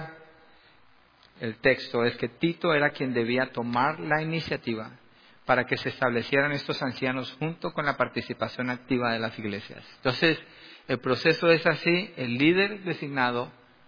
el texto es que Tito era quien debía tomar la iniciativa para que se establecieran estos ancianos junto con la participación activa de las iglesias. Entonces, el proceso es así: el líder designado,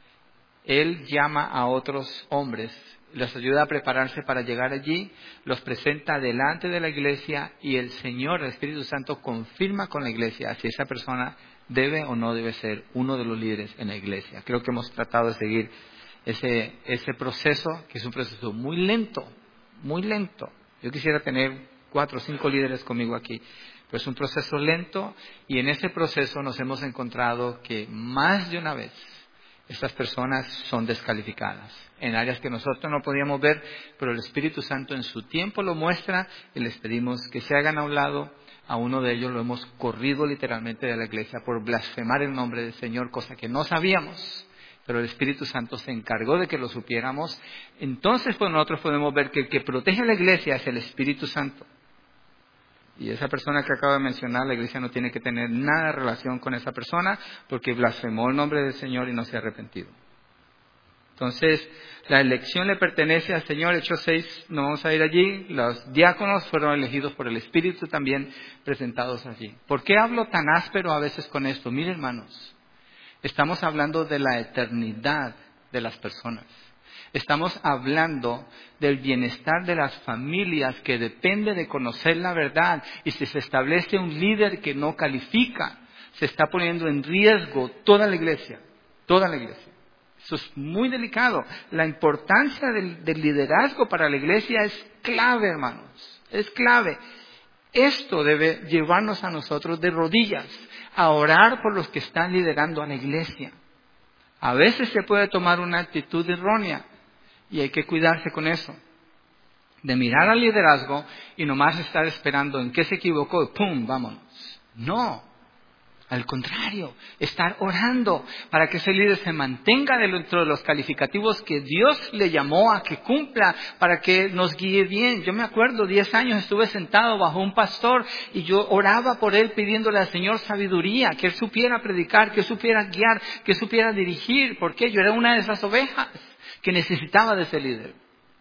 él llama a otros hombres, les ayuda a prepararse para llegar allí, los presenta delante de la iglesia y el Señor, el Espíritu Santo, confirma con la iglesia si esa persona debe o no debe ser uno de los líderes en la iglesia. Creo que hemos tratado de seguir ese, ese proceso, que es un proceso muy lento, muy lento. Yo quisiera tener cuatro o cinco líderes conmigo aquí, pero es un proceso lento, y en ese proceso nos hemos encontrado que más de una vez estas personas son descalificadas en áreas que nosotros no podíamos ver, pero el Espíritu Santo en su tiempo lo muestra y les pedimos que se hagan a un lado. A uno de ellos lo hemos corrido literalmente de la iglesia por blasfemar el nombre del Señor, cosa que no sabíamos, pero el Espíritu Santo se encargó de que lo supiéramos. Entonces, pues nosotros podemos ver que el que protege a la iglesia es el Espíritu Santo. Y esa persona que acabo de mencionar, la iglesia no tiene que tener nada de relación con esa persona porque blasfemó el nombre del Señor y no se ha arrepentido. Entonces, la elección le pertenece al Señor. Hechos seis, no vamos a ir allí. Los diáconos fueron elegidos por el Espíritu también, presentados allí. ¿Por qué hablo tan áspero a veces con esto? Miren, hermanos, estamos hablando de la eternidad de las personas. Estamos hablando del bienestar de las familias, que depende de conocer la verdad. Y si se establece un líder que no califica, se está poniendo en riesgo toda la iglesia, toda la iglesia. Eso es muy delicado. La importancia del, del liderazgo para la iglesia es clave, hermanos, es clave. Esto debe llevarnos a nosotros de rodillas a orar por los que están liderando a la iglesia. A veces se puede tomar una actitud errónea y hay que cuidarse con eso, de mirar al liderazgo y nomás estar esperando en qué se equivocó y ¡pum! Vámonos. No, Al contrario, estar orando para que ese líder se mantenga dentro de los calificativos que Dios le llamó a que cumpla, para que nos guíe bien. Yo me acuerdo, diez años estuve sentado bajo un pastor y yo oraba por él pidiéndole al Señor sabiduría, que él supiera predicar, que supiera guiar, que supiera dirigir, porque yo era una de esas ovejas que necesitaba de ese líder.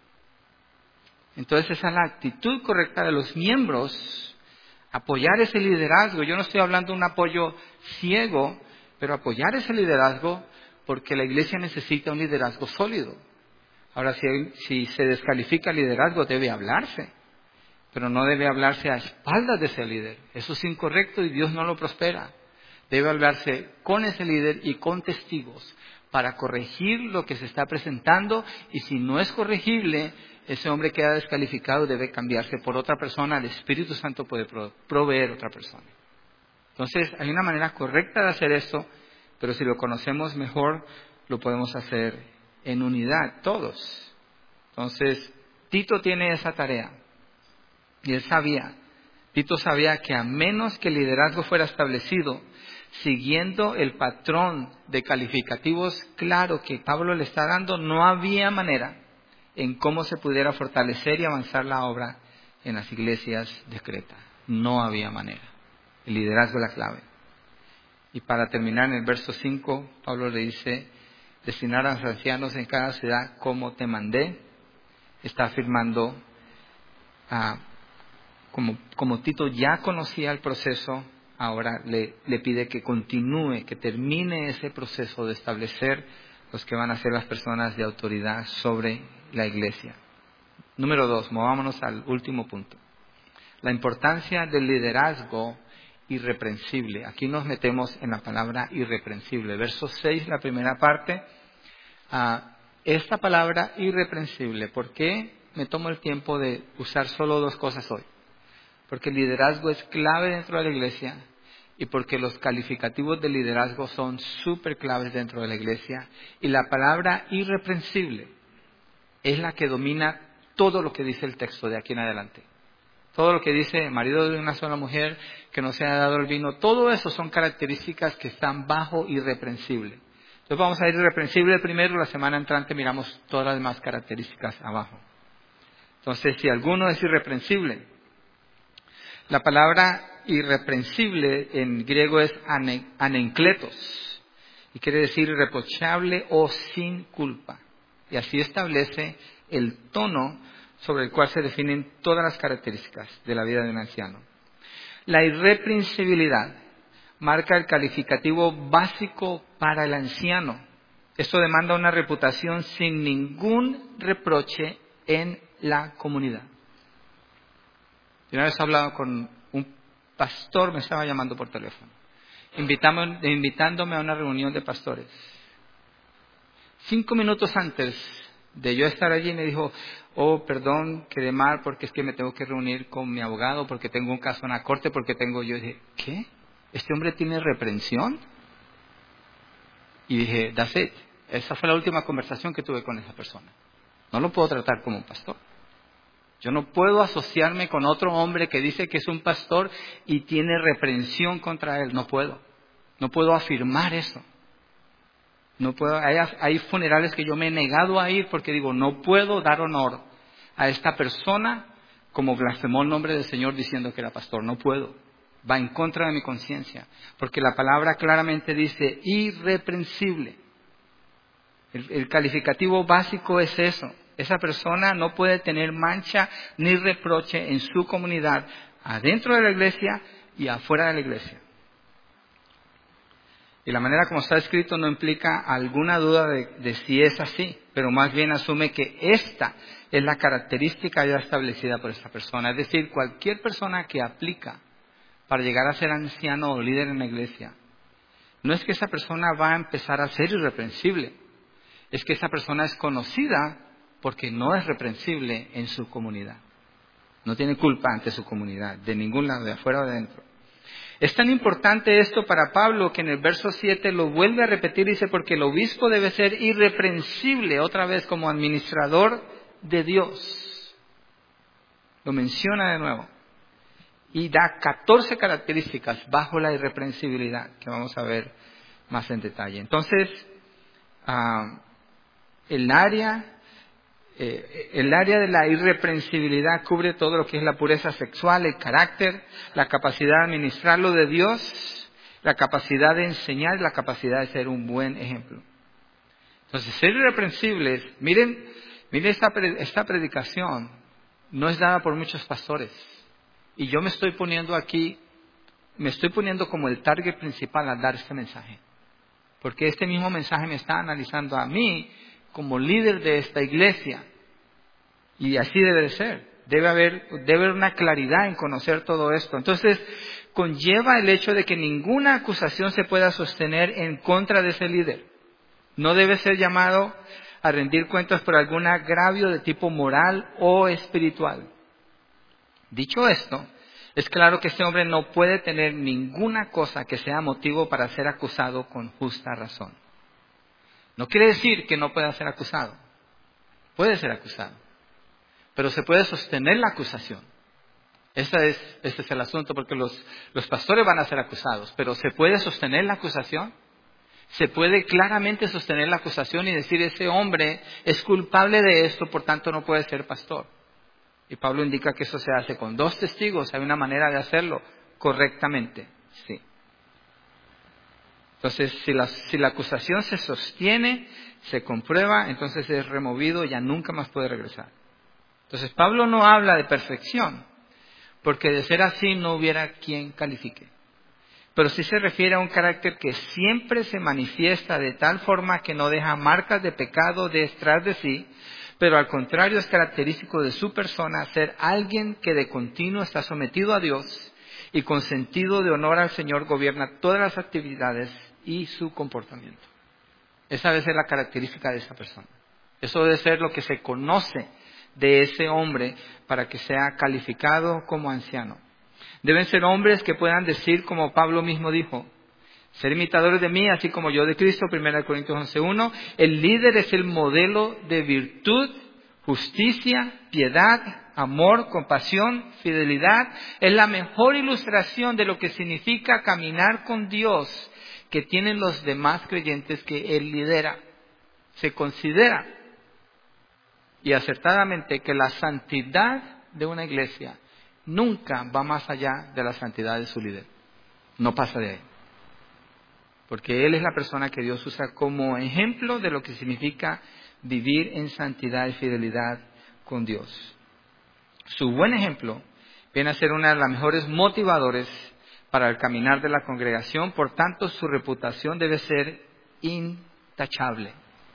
Entonces esa es la actitud correcta de los miembros. Apoyar ese liderazgo. Yo no estoy hablando de un apoyo ciego, pero apoyar ese liderazgo porque la iglesia necesita un liderazgo sólido. Ahora, si, si se descalifica el liderazgo, debe hablarse, pero no debe hablarse a espaldas de ese líder. Eso es incorrecto y Dios no lo prospera. Debe hablarse con ese líder y con testigos para corregir lo que se está presentando, y si no es corregible, ese hombre queda descalificado y debe cambiarse por otra persona. El Espíritu Santo puede proveer otra persona. Entonces, hay una manera correcta de hacer esto, pero si lo conocemos mejor, lo podemos hacer en unidad, todos. Entonces, Tito tiene esa tarea. Y él sabía, Tito sabía que a menos que el liderazgo fuera establecido, siguiendo el patrón de calificativos claro que Pablo le está dando, no había manera en cómo se pudiera fortalecer y avanzar la obra en las iglesias de Creta. No había manera. El liderazgo es la clave. Y para terminar, en el verso cinco, Pablo le dice: destinar a los ancianos en cada ciudad como te mandé. Está afirmando, ah, como, como Tito ya conocía el proceso, ahora le, le pide que continúe, que termine ese proceso de establecer los que van a ser las personas de autoridad sobre la iglesia. Número dos, movámonos al último punto. La importancia del liderazgo irreprensible. Aquí nos metemos en la palabra irreprensible. Verso seis, la primera parte. Uh, esta palabra irreprensible, ¿por qué me tomo el tiempo de usar solo dos cosas hoy? Porque el liderazgo es clave dentro de la iglesia y porque los calificativos de liderazgo son súper claves dentro de la iglesia. Y la palabra irreprensible es la que domina todo lo que dice el texto de aquí en adelante. Todo lo que dice marido de una sola mujer, que no se ha dado el vino, todo eso son características que están bajo irreprensible. Entonces vamos a ir irreprensible primero, la semana entrante miramos todas las demás características abajo. Entonces, si alguno es irreprensible, la palabra irreprensible en griego es ane, anenkletos, y quiere decir irreprochable o sin culpa. Y así establece el tono sobre el cual se definen todas las características de la vida de un anciano. La irreprensibilidad marca el calificativo básico para el anciano. Esto demanda una reputación sin ningún reproche en la comunidad. Yo una vez he hablado con un pastor, me estaba llamando por teléfono, invitándome a una reunión de pastores. Cinco minutos antes de yo estar allí me dijo: oh, perdón, quedé mal porque es que me tengo que reunir con mi abogado, porque tengo un caso en la corte, porque tengo... Yo dije, ¿qué? ¿Este hombre tiene reprensión? Y dije, that's it. Esa fue la última conversación que tuve con esa persona. No lo puedo tratar como un pastor. Yo no puedo asociarme con otro hombre que dice que es un pastor y tiene reprensión contra él. No puedo. No puedo afirmar eso. No puedo. Hay, hay funerales que yo me he negado a ir porque digo, no puedo dar honor a esta persona como blasfemó el nombre del Señor diciendo que era pastor. No puedo. Va en contra de mi conciencia. Porque la palabra claramente dice irreprensible. El, el calificativo básico es eso. Esa persona no puede tener mancha ni reproche en su comunidad, adentro de la iglesia y afuera de la iglesia. Y la manera como está escrito no implica alguna duda de, de si es así, pero más bien asume que esta es la característica ya establecida por esta persona. Es decir, cualquier persona que aplica para llegar a ser anciano o líder en la iglesia, no es que esa persona va a empezar a ser irreprensible, es que esa persona es conocida porque no es reprensible en su comunidad. No tiene culpa ante su comunidad, de ningún lado, de afuera o de dentro. Es tan importante esto para Pablo que en el verso siete lo vuelve a repetir, dice, porque el obispo debe ser irreprensible, otra vez como administrador de Dios. Lo menciona de nuevo. y da catorce características bajo la irreprensibilidad, que vamos a ver más en detalle. Entonces, uh, el área, eh, el área de la irreprensibilidad cubre todo lo que es la pureza sexual, el carácter, la capacidad de administrar lo de Dios, la capacidad de enseñar, la capacidad de ser un buen ejemplo. Entonces, ser irreprensibles, miren, miren esta, esta predicación no es dada por muchos pastores. Y yo me estoy poniendo aquí, me estoy poniendo como el target principal al dar este mensaje. Porque este mismo mensaje me está analizando a mí como líder de esta iglesia. Y así debe de ser. Debe haber, debe haber una claridad en conocer todo esto. Entonces, conlleva el hecho de que ninguna acusación se pueda sostener en contra de ese líder. No debe ser llamado a rendir cuentas por algún agravio de tipo moral o espiritual. Dicho esto, es claro que este hombre no puede tener ninguna cosa que sea motivo para ser acusado con justa razón. No quiere decir que no pueda ser acusado. Puede ser acusado. Pero se puede sostener la acusación. Ese es, ese es el asunto, porque los, los pastores van a ser acusados. Pero ¿se puede sostener la acusación? Se puede claramente sostener la acusación y decir, ese hombre es culpable de esto, por tanto no puede ser pastor. Y Pablo indica que eso se hace con dos testigos. Hay una manera de hacerlo correctamente. Sí. Entonces, si la, si la acusación se sostiene, se comprueba, entonces es removido y ya nunca más puede regresar. Entonces, Pablo no habla de perfección, porque de ser así no hubiera quien califique. Pero sí se refiere a un carácter que siempre se manifiesta de tal forma que no deja marcas de pecado detrás de sí, pero al contrario es característico de su persona ser alguien que de continuo está sometido a Dios y con sentido de honor al Señor gobierna todas las actividades y su comportamiento. Esa debe ser la característica de esa persona. Eso debe ser lo que se conoce de ese hombre para que sea calificado como anciano. Deben ser hombres que puedan decir, como Pablo mismo dijo, ser imitadores de mí, así como yo de Cristo, primera Corintios once uno. El líder es el modelo de virtud, justicia, piedad, amor, compasión, fidelidad. Es la mejor ilustración de lo que significa caminar con Dios que tienen los demás creyentes que Él lidera. Se considera, y acertadamente, que la santidad de una iglesia nunca va más allá de la santidad de su líder. No pasa de ahí. Porque él es la persona que Dios usa como ejemplo de lo que significa vivir en santidad y fidelidad con Dios. Su buen ejemplo viene a ser una de las mejores motivadores para el caminar de la congregación. Por tanto, su reputación debe ser intachable.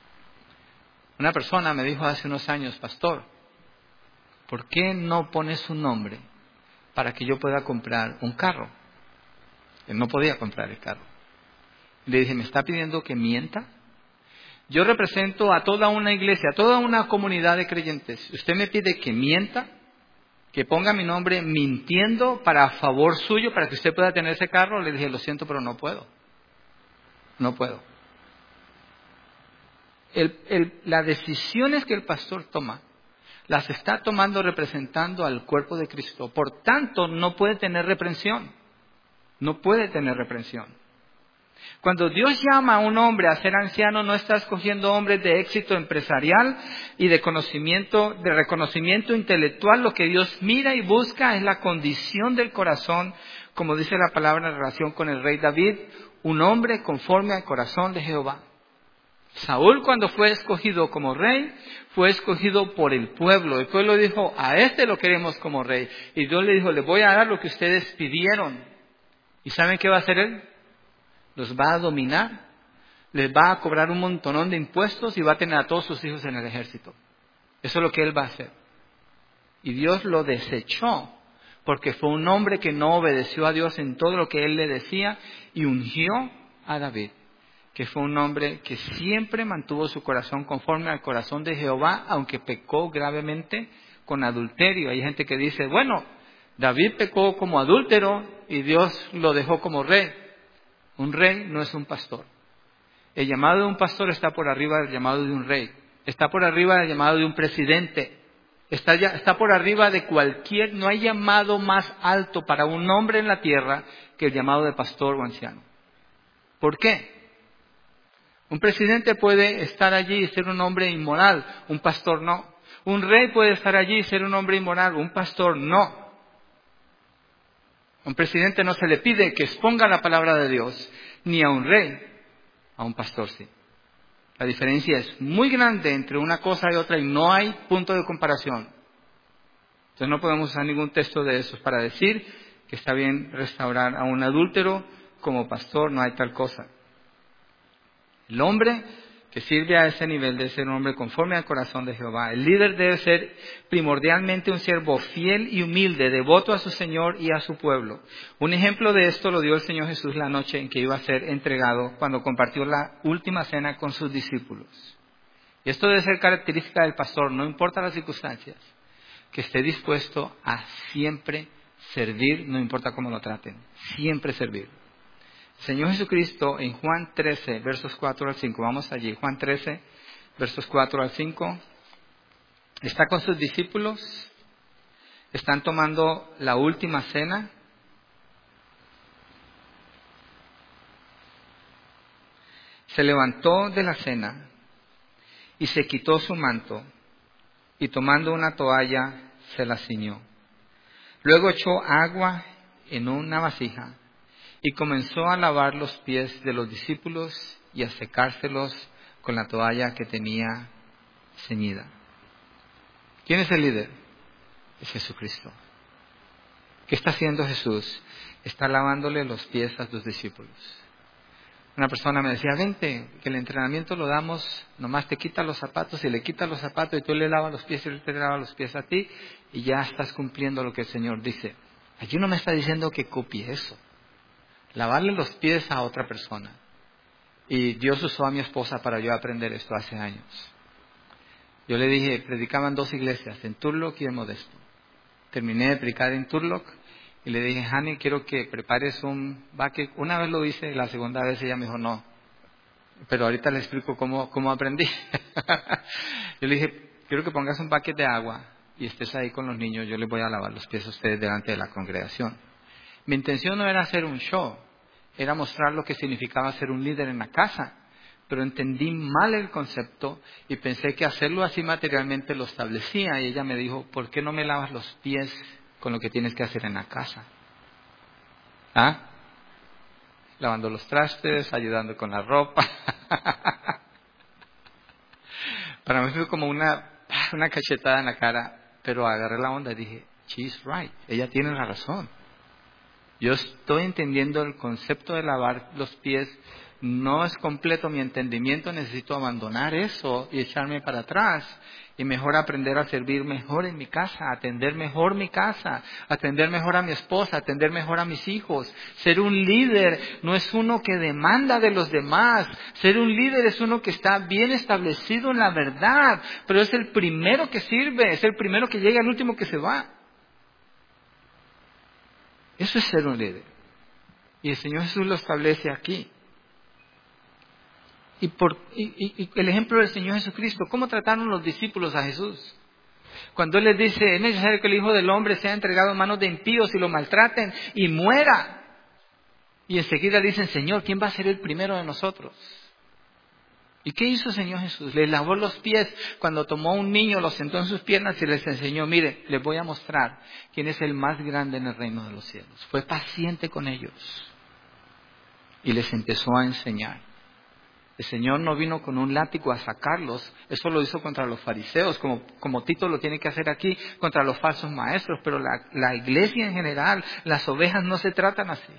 Una persona me dijo hace unos años, pastor, ¿por qué no pones su nombre para que yo pueda comprar un carro? Él no podía comprar el carro. Le dije, ¿me está pidiendo que mienta? Yo represento a toda una iglesia, a toda una comunidad de creyentes. ¿Usted me pide que mienta? ¿Que ponga mi nombre mintiendo para a favor suyo, para que usted pueda tener ese carro? Le dije, lo siento, pero no puedo. No puedo. El, el, las decisiones que el pastor toma, las está tomando representando al cuerpo de Cristo. Por tanto, no puede tener reprensión. No puede tener reprensión. Cuando Dios llama a un hombre a ser anciano, no está escogiendo hombres de éxito empresarial y de conocimiento, de reconocimiento intelectual. Lo que Dios mira y busca es la condición del corazón, como dice la palabra en relación con el rey David, un hombre conforme al corazón de Jehová. Saúl, cuando fue escogido como rey, fue escogido por el pueblo. El pueblo dijo, a este lo queremos como rey. Y Dios le dijo, le voy a dar lo que ustedes pidieron. ¿Y saben qué va a hacer él? Los va a dominar, les va a cobrar un montonón de impuestos y va a tener a todos sus hijos en el ejército. Eso es lo que él va a hacer. Y Dios lo desechó, porque fue un hombre que no obedeció a Dios en todo lo que él le decía, y ungió a David, que fue un hombre que siempre mantuvo su corazón conforme al corazón de Jehová, aunque pecó gravemente con adulterio. Hay gente que dice, bueno, David pecó como adúltero y Dios lo dejó como rey. Un rey no es un pastor. El llamado de un pastor está por arriba del llamado de un rey. Está por arriba del llamado de un presidente. Está, ya, está por arriba de cualquier, no hay llamado más alto para un hombre en la tierra que el llamado de pastor o anciano. ¿Por qué? Un presidente puede estar allí y ser un hombre inmoral, un pastor no. Un rey puede estar allí y ser un hombre inmoral, un pastor no. A un presidente no se le pide que exponga la palabra de Dios, ni a un rey, a un pastor sí. La diferencia es muy grande entre una cosa y otra y no hay punto de comparación. Entonces no podemos usar ningún texto de esos para decir que está bien restaurar a un adúltero como pastor, no hay tal cosa. El hombre que sirve a ese nivel debe ser un hombre conforme al corazón de Jehová. El líder debe ser primordialmente un siervo fiel y humilde, devoto a su Señor y a su pueblo. Un ejemplo de esto lo dio el Señor Jesús la noche en que iba a ser entregado cuando compartió la última cena con sus discípulos. Y esto debe ser característica del pastor, no importa las circunstancias, que esté dispuesto a siempre servir, no importa cómo lo traten, siempre servir. Señor Jesucristo en Juan trece, versos cuatro al cinco, vamos allí, Juan trece, versos cuatro al cinco, está con sus discípulos, están tomando la última cena. Se levantó de la cena y se quitó su manto y tomando una toalla se la ciñó. Luego echó agua en una vasija y comenzó a lavar los pies de los discípulos y a secárselos con la toalla que tenía ceñida. ¿Quién es el líder? Es Jesucristo. ¿Qué está haciendo Jesús? Está lavándole los pies a sus discípulos. Una persona me decía, vente, que el entrenamiento lo damos, nomás te quita los zapatos y le quita los zapatos y tú le lavas los pies y él te lava los pies a ti y ya estás cumpliendo lo que el Señor dice. Allí no me está diciendo que copie eso. Lavarle los pies a otra persona. Y Dios usó a mi esposa para yo aprender esto hace años. Yo le dije, predicaban dos iglesias, en Turlock y en Modesto. Terminé de predicar en Turlock y le dije, Hani, quiero que prepares un bucket. Una vez lo hice, la segunda vez ella me dijo, no. Pero ahorita le explico cómo, cómo aprendí. Yo le dije, quiero que pongas un bucket de agua y estés ahí con los niños, yo les voy a lavar los pies a ustedes delante de la congregación. Mi intención no era hacer un show, era mostrar lo que significaba ser un líder en la casa, pero entendí mal el concepto y pensé que hacerlo así materialmente lo establecía y ella me dijo, ¿por qué no me lavas los pies con lo que tienes que hacer en la casa? ¿Ah? Lavando los trastes, ayudando con la ropa. Para mí fue como una, una cachetada en la cara, pero agarré la onda y dije, she's right, ella tiene la razón. Yo estoy entendiendo el concepto de lavar los pies, no es completo mi entendimiento, necesito abandonar eso y echarme para atrás y mejor aprender a servir mejor en mi casa, atender mejor mi casa, atender mejor a mi esposa, atender mejor a mis hijos. Ser un líder no es uno que demanda de los demás, ser un líder es uno que está bien establecido en la verdad, pero es el primero que sirve, es el primero que llega, el último que se va. Eso es ser un líder. Y el Señor Jesús lo establece aquí. Y, por, y, y, y el ejemplo del Señor Jesucristo, ¿cómo trataron los discípulos a Jesús? Cuando Él les dice, es necesario que el Hijo del Hombre sea entregado en manos de impíos y lo maltraten y muera. Y enseguida dicen, Señor, ¿quién va a ser el primero de nosotros? ¿Y qué hizo el Señor Jesús? Les lavó los pies. Cuando tomó a un niño, lo sentó en sus piernas y les enseñó, mire, les voy a mostrar quién es el más grande en el reino de los cielos. Fue paciente con ellos y les empezó a enseñar. El Señor no vino con un látigo a sacarlos, eso lo hizo contra los fariseos, como, como Tito lo tiene que hacer aquí, contra los falsos maestros, pero la, la iglesia en general, las ovejas no se tratan así.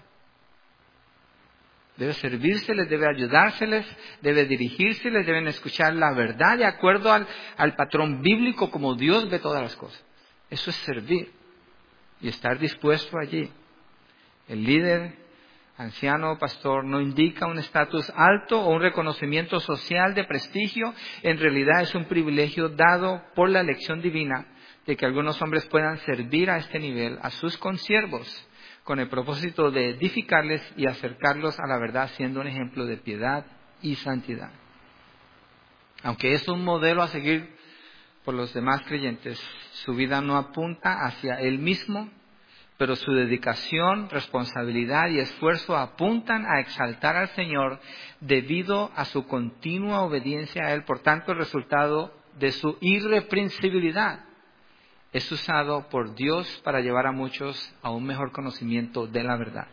Debe servírseles, debe ayudárseles, debe dirigírseles, deben escuchar la verdad de acuerdo al, al patrón bíblico como Dios ve todas las cosas. Eso es servir y estar dispuesto allí. El líder, anciano o pastor no indica un estatus alto o un reconocimiento social de prestigio. En realidad es un privilegio dado por la elección divina de que algunos hombres puedan servir a este nivel a sus consiervos, con el propósito de edificarles y acercarlos a la verdad, siendo un ejemplo de piedad y santidad. Aunque es un modelo a seguir por los demás creyentes. Su vida no apunta hacia él mismo, pero su dedicación, responsabilidad y esfuerzo apuntan a exaltar al Señor debido a su continua obediencia a Él. Por tanto, el resultado de su irreprensibilidad es usado por Dios para llevar a muchos a un mejor conocimiento de la verdad.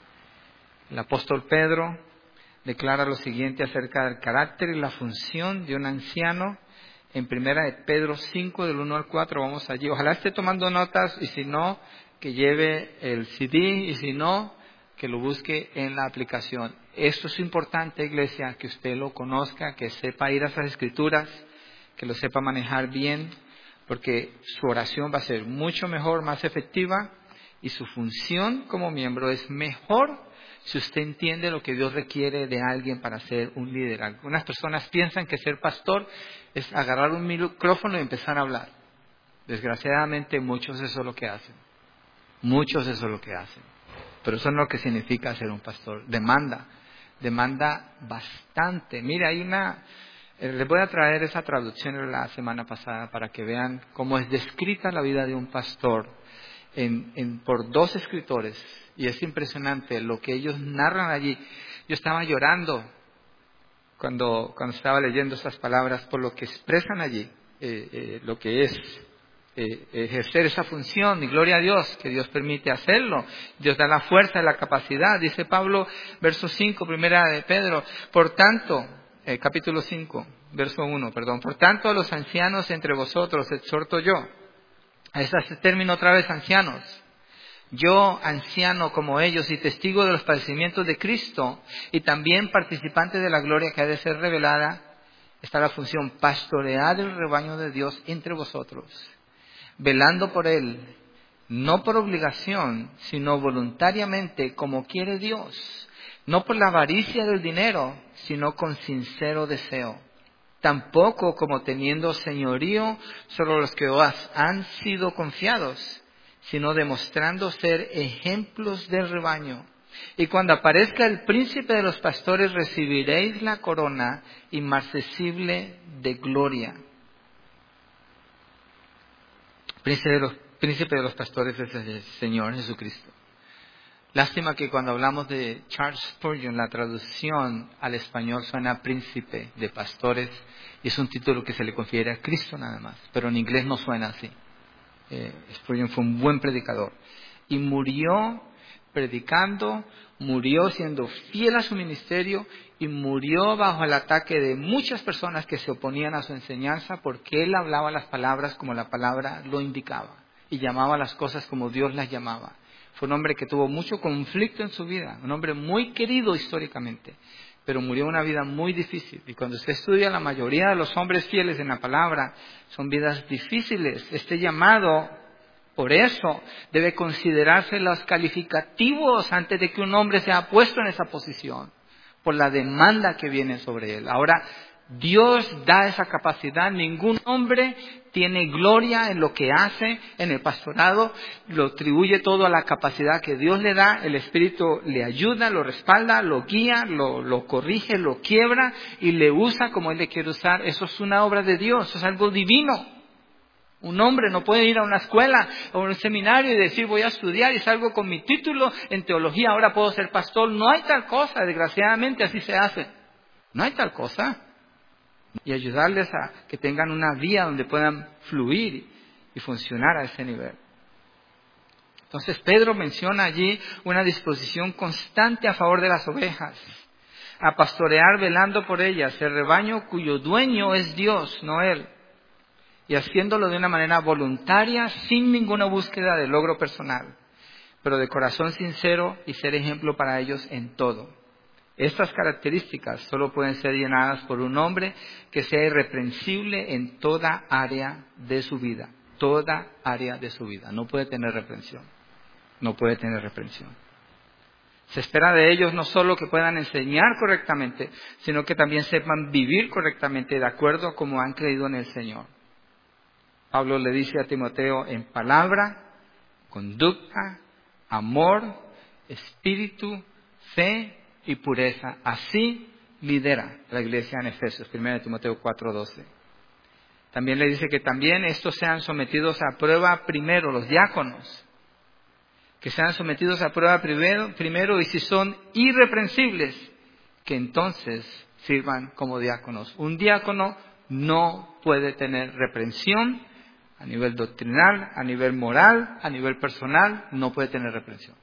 El apóstol Pedro declara lo siguiente acerca del carácter y la función de un anciano en primera de Pedro cinco, del uno al cuatro. Vamos allí. Ojalá esté tomando notas, y si no, que lleve el C D, y si no, que lo busque en la aplicación. Esto es importante, iglesia, que usted lo conozca, que sepa ir a esas escrituras, que lo sepa manejar bien, porque su oración va a ser mucho mejor, más efectiva, y su función como miembro es mejor si usted entiende lo que Dios requiere de alguien para ser un líder. Algunas personas piensan que ser pastor es agarrar un micrófono y empezar a hablar. Desgraciadamente muchos eso es lo que hacen. Muchos eso es lo que hacen. Pero eso no es lo que significa ser un pastor. Demanda, demanda bastante. Mira, hay una... Eh, les voy a traer esa traducción de la semana pasada para que vean cómo es descrita la vida de un pastor en, en, por dos escritores. Y es impresionante lo que ellos narran allí. Yo estaba llorando cuando, cuando estaba leyendo esas palabras por lo que expresan allí, eh, eh, lo que es eh, ejercer esa función. Y gloria a Dios que Dios permite hacerlo. Dios da la fuerza y la capacidad. Dice Pablo, verso cinco, primera de Pedro, por tanto... Eh, capítulo cinco, verso uno, perdón. Por tanto, a los ancianos entre vosotros exhorto yo. A ese término otra vez, ancianos. Yo, anciano como ellos y testigo de los padecimientos de Cristo y también participante de la gloria que ha de ser revelada, está la función pastorear el rebaño de Dios entre vosotros, velando por él, no por obligación, sino voluntariamente como quiere Dios. No por la avaricia del dinero, sino con sincero deseo. Tampoco como teniendo señorío sobre los que os han sido confiados, sino demostrando ser ejemplos del rebaño. Y cuando aparezca el príncipe de los pastores, recibiréis la corona inmarcesible de gloria. Príncipe de los, príncipe de los pastores es el Señor Jesucristo. Lástima que cuando hablamos de Charles Spurgeon, la traducción al español suena príncipe de pastores, y es un título que se le confiere a Cristo nada más, pero en inglés no suena así. Eh, Spurgeon fue un buen predicador y murió predicando, murió siendo fiel a su ministerio y murió bajo el ataque de muchas personas que se oponían a su enseñanza porque él hablaba las palabras como la palabra lo indicaba y llamaba las cosas como Dios las llamaba. Fue un hombre que tuvo mucho conflicto en su vida, un hombre muy querido históricamente, pero murió una vida muy difícil. Y cuando usted estudia, la mayoría de los hombres fieles en la palabra son vidas difíciles. Este llamado, por eso, debe considerarse los calificativos antes de que un hombre sea puesto en esa posición, por la demanda que viene sobre él. Ahora, Dios da esa capacidad. Ningún hombre tiene gloria en lo que hace en el pastorado. Lo atribuye todo a la capacidad que Dios le da. El Espíritu le ayuda, lo respalda, lo guía, lo, lo corrige, lo quiebra y le usa como Él le quiere usar. Eso es una obra de Dios, eso es algo divino. Un hombre no puede ir a una escuela o a un seminario y decir voy a estudiar y salgo con mi título en teología, ahora puedo ser pastor. No hay tal cosa, desgraciadamente así se hace. No hay tal cosa. Y ayudarles a que tengan una vía donde puedan fluir y funcionar a ese nivel. Entonces Pedro menciona allí una disposición constante a favor de las ovejas, a pastorear velando por ellas, el rebaño cuyo dueño es Dios, no él, y haciéndolo de una manera voluntaria, sin ninguna búsqueda de logro personal, pero de corazón sincero y ser ejemplo para ellos en todo. Estas características solo pueden ser llenadas por un hombre que sea irreprensible en toda área de su vida. Toda área de su vida. No puede tener reprensión. No puede tener reprensión. Se espera de ellos no solo que puedan enseñar correctamente, sino que también sepan vivir correctamente de acuerdo a como han creído en el Señor. Pablo le dice a Timoteo en palabra, conducta, amor, espíritu, fe y pureza. Así lidera la iglesia en Efesios, primera de Timoteo cuatro doce. También le dice que también estos sean sometidos a prueba primero, los diáconos. Que sean sometidos a prueba primero, primero y si son irreprensibles, que entonces sirvan como diáconos. Un diácono no puede tener reprensión a nivel doctrinal, a nivel moral, a nivel personal, no puede tener reprensión.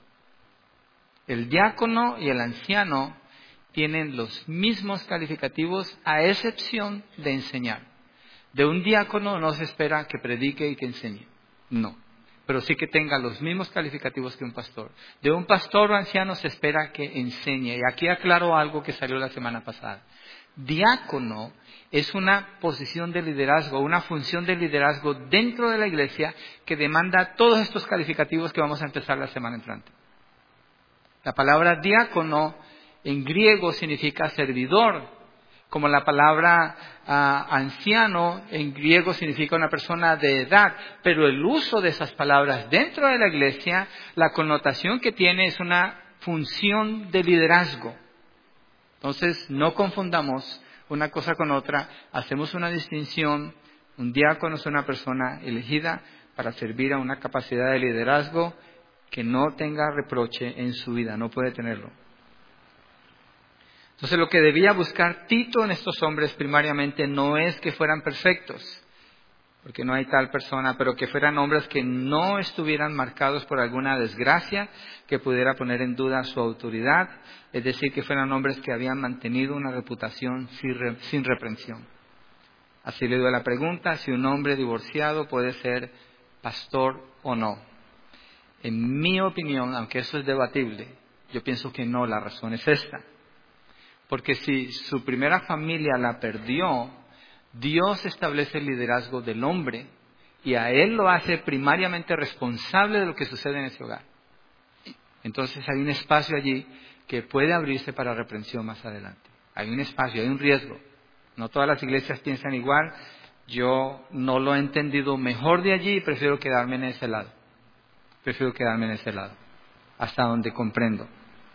El diácono y el anciano tienen los mismos calificativos a excepción de enseñar. De un diácono no se espera que predique y que enseñe, no, pero sí que tenga los mismos calificativos que un pastor. De un pastor o anciano se espera que enseñe. Y aquí aclaro algo que salió la semana pasada. Diácono es una posición de liderazgo, una función de liderazgo dentro de la iglesia que demanda todos estos calificativos que vamos a empezar la semana entrante. La palabra diácono en griego significa servidor, como la palabra uh, anciano en griego significa una persona de edad, pero el uso de esas palabras dentro de la iglesia, la connotación que tiene es una función de liderazgo. Entonces, no confundamos una cosa con otra, hacemos una distinción. Un diácono es una persona elegida para servir a una capacidad de liderazgo que no tenga reproche en su vida, no puede tenerlo. Entonces, lo que debía buscar Tito en estos hombres primariamente no es que fueran perfectos, porque no hay tal persona, pero que fueran hombres que no estuvieran marcados por alguna desgracia que pudiera poner en duda su autoridad, es decir, que fueran hombres que habían mantenido una reputación sin reprensión. Así le doy la pregunta, si un hombre divorciado puede ser pastor o no. En mi opinión, aunque eso es debatible, yo pienso que no, la razón es esta. Porque si su primera familia la perdió, Dios establece el liderazgo del hombre y a él lo hace primariamente responsable de lo que sucede en ese hogar. Entonces hay un espacio allí que puede abrirse para reprensión más adelante. Hay un espacio, hay un riesgo. No todas las iglesias piensan igual. Yo no lo he entendido mejor de allí y prefiero quedarme en ese lado. Prefiero quedarme en ese lado, hasta donde comprendo.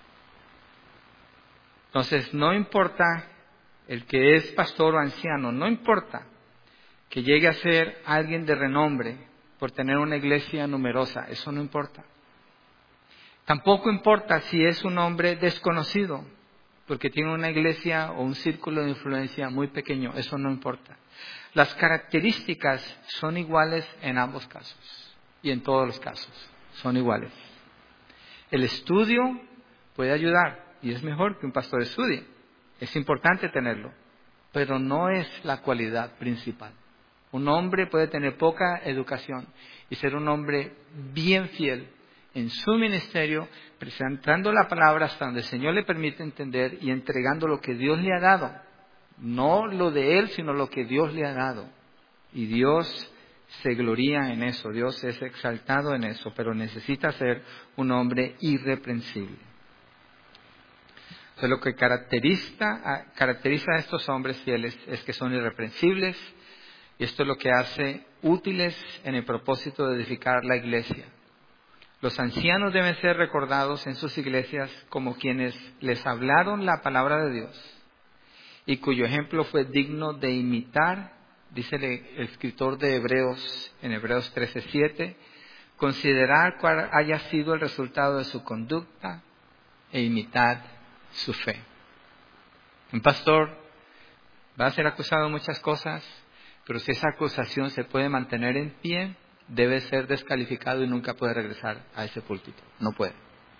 Entonces, no importa el que es pastor o anciano, no importa que llegue a ser alguien de renombre por tener una iglesia numerosa, eso no importa. Tampoco importa si es un hombre desconocido, porque tiene una iglesia o un círculo de influencia muy pequeño, eso no importa. Las características son iguales en ambos casos y en todos los casos, son iguales. El estudio puede ayudar. Y es mejor que un pastor estudie. Es importante tenerlo. Pero no es la cualidad principal. Un hombre puede tener poca educación y ser un hombre bien fiel en su ministerio, presentando la palabra hasta donde el Señor le permite entender y entregando lo que Dios le ha dado. No lo de él, sino lo que Dios le ha dado. Y Dios se gloría en eso. Dios es exaltado en eso. Pero necesita ser un hombre irreprensible. Entonces, lo que caracteriza, caracteriza a estos hombres fieles es que son irreprensibles y esto es lo que hace útiles en el propósito de edificar la iglesia. Los ancianos deben ser recordados en sus iglesias como quienes les hablaron la palabra de Dios y cuyo ejemplo fue digno de imitar, dice el escritor de Hebreos en Hebreos trece siete, considerar cuál haya sido el resultado de su conducta e imitar su fe. Un pastor va a ser acusado de muchas cosas, pero si esa acusación se puede mantener en pie, debe ser descalificado y nunca puede regresar a ese púlpito. No puede.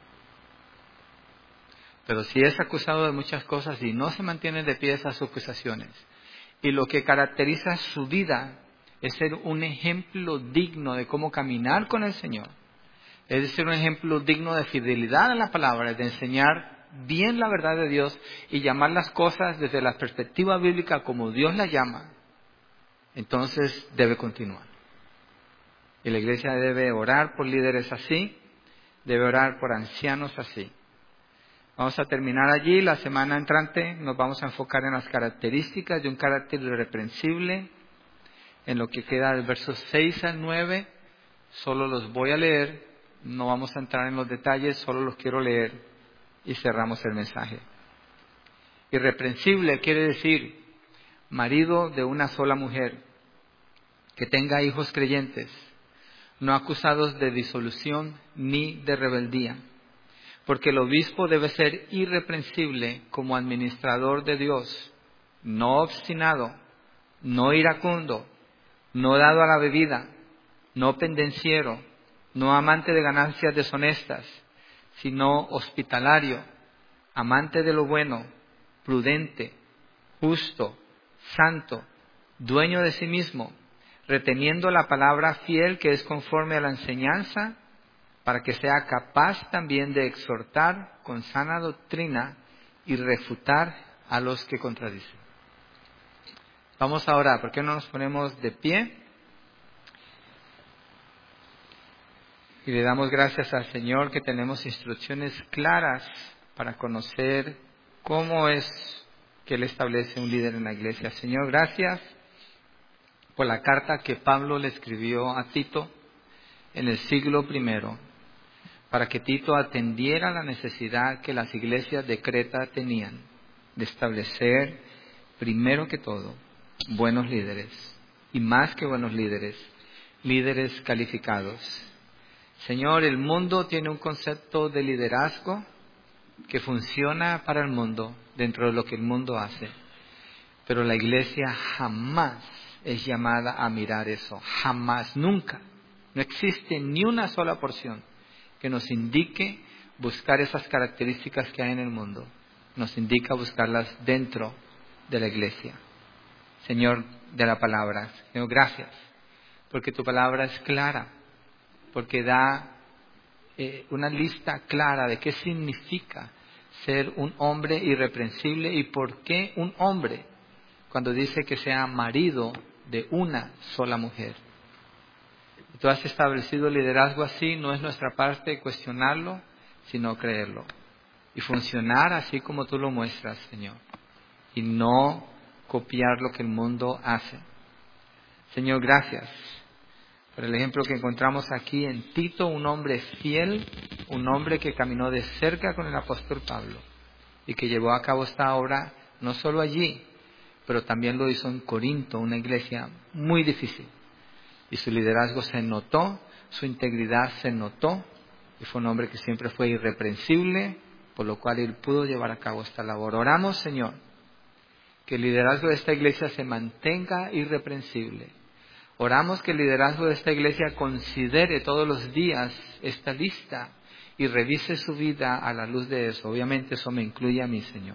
Pero si es acusado de muchas cosas y no se mantiene de pie esas acusaciones, y lo que caracteriza su vida es ser un ejemplo digno de cómo caminar con el Señor, es decir, un ejemplo digno de fidelidad a la palabra, de enseñar bien la verdad de Dios y llamar las cosas desde la perspectiva bíblica como Dios la llama, entonces debe continuar. Y la iglesia debe orar por líderes así, debe orar por ancianos así. Vamos a terminar allí. La semana entrante nos vamos a enfocar en las características de un carácter irreprensible, en lo que queda del versos seis al nueve. Solo los voy a leer, no vamos a entrar en los detalles, solo los quiero leer. Y cerramos el mensaje. Irreprensible quiere decir marido de una sola mujer, que tenga hijos creyentes, no acusados de disolución ni de rebeldía, porque el obispo debe ser irreprensible como administrador de Dios, no obstinado, no iracundo, no dado a la bebida, no pendenciero, no amante de ganancias deshonestas, sino hospitalario, amante de lo bueno, prudente, justo, santo, dueño de sí mismo, reteniendo la palabra fiel que es conforme a la enseñanza, para que sea capaz también de exhortar con sana doctrina y refutar a los que contradicen. Vamos a orar. ¿Por qué no nos ponemos de pie? Y le damos gracias al Señor que tenemos instrucciones claras para conocer cómo es que Él establece un líder en la iglesia. Señor, gracias por la carta que Pablo le escribió a Tito en el siglo primero, para que Tito atendiera la necesidad que las iglesias de Creta tenían de establecer, primero que todo, buenos líderes, y más que buenos líderes, líderes calificados. Señor, el mundo tiene un concepto de liderazgo que funciona para el mundo, dentro de lo que el mundo hace, pero la iglesia jamás es llamada a mirar eso, jamás, nunca. No existe ni una sola porción que nos indique buscar esas características que hay en el mundo. Nos indica buscarlas dentro de la iglesia. Señor, de la palabra. Señor, gracias, porque tu palabra es clara, porque da eh, una lista clara de qué significa ser un hombre irreprensible y por qué un hombre, cuando dice que sea marido de una sola mujer. Tú has establecido el liderazgo así, no es nuestra parte cuestionarlo, sino creerlo. Y funcionar así como tú lo muestras, Señor. Y no copiar lo que el mundo hace. Señor, gracias por el ejemplo que encontramos aquí en Tito, un hombre fiel, un hombre que caminó de cerca con el apóstol Pablo y que llevó a cabo esta obra no solo allí, pero también lo hizo en Corinto, una iglesia muy difícil. Y su liderazgo se notó, su integridad se notó, y fue un hombre que siempre fue irreprensible, por lo cual él pudo llevar a cabo esta labor. Oramos, Señor, que el liderazgo de esta iglesia se mantenga irreprensible. Oramos que el liderazgo de esta iglesia considere todos los días esta lista y revise su vida a la luz de eso. Obviamente eso me incluye a mí, Señor.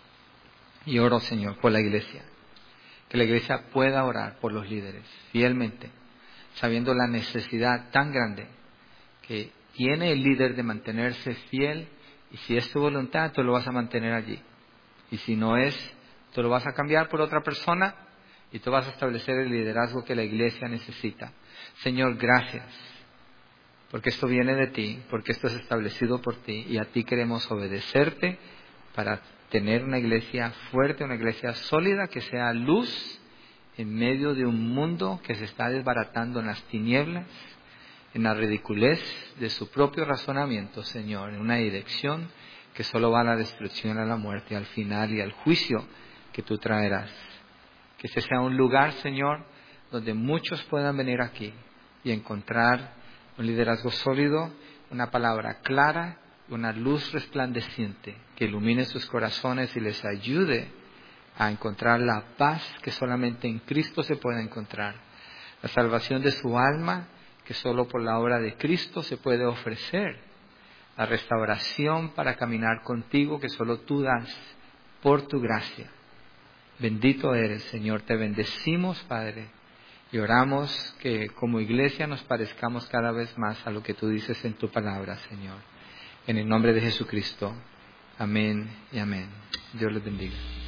Y oro, Señor, por la iglesia. Que la iglesia pueda orar por los líderes fielmente, sabiendo la necesidad tan grande que tiene el líder de mantenerse fiel, y si es tu voluntad, tú lo vas a mantener allí. Y si no es, tú lo vas a cambiar por otra persona y tú vas a establecer el liderazgo que la iglesia necesita. Señor, gracias, porque esto viene de ti, porque esto es establecido por ti, y a ti queremos obedecerte para tener una iglesia fuerte, una iglesia sólida, que sea luz en medio de un mundo que se está desbaratando en las tinieblas, en la ridiculez de su propio razonamiento, Señor, en una dirección que solo va a la destrucción, a la muerte, al final y al juicio que tú traerás. Que este sea un lugar, Señor, donde muchos puedan venir aquí y encontrar un liderazgo sólido, una palabra clara, una luz resplandeciente que ilumine sus corazones y les ayude a encontrar la paz que solamente en Cristo se puede encontrar, la salvación de su alma que solo por la obra de Cristo se puede ofrecer, la restauración para caminar contigo que solo tú das por tu gracia. Bendito eres, Señor, te bendecimos, Padre, y oramos que como iglesia nos parezcamos cada vez más a lo que tú dices en tu palabra, Señor. En el nombre de Jesucristo. Amén y amén. Dios les bendiga.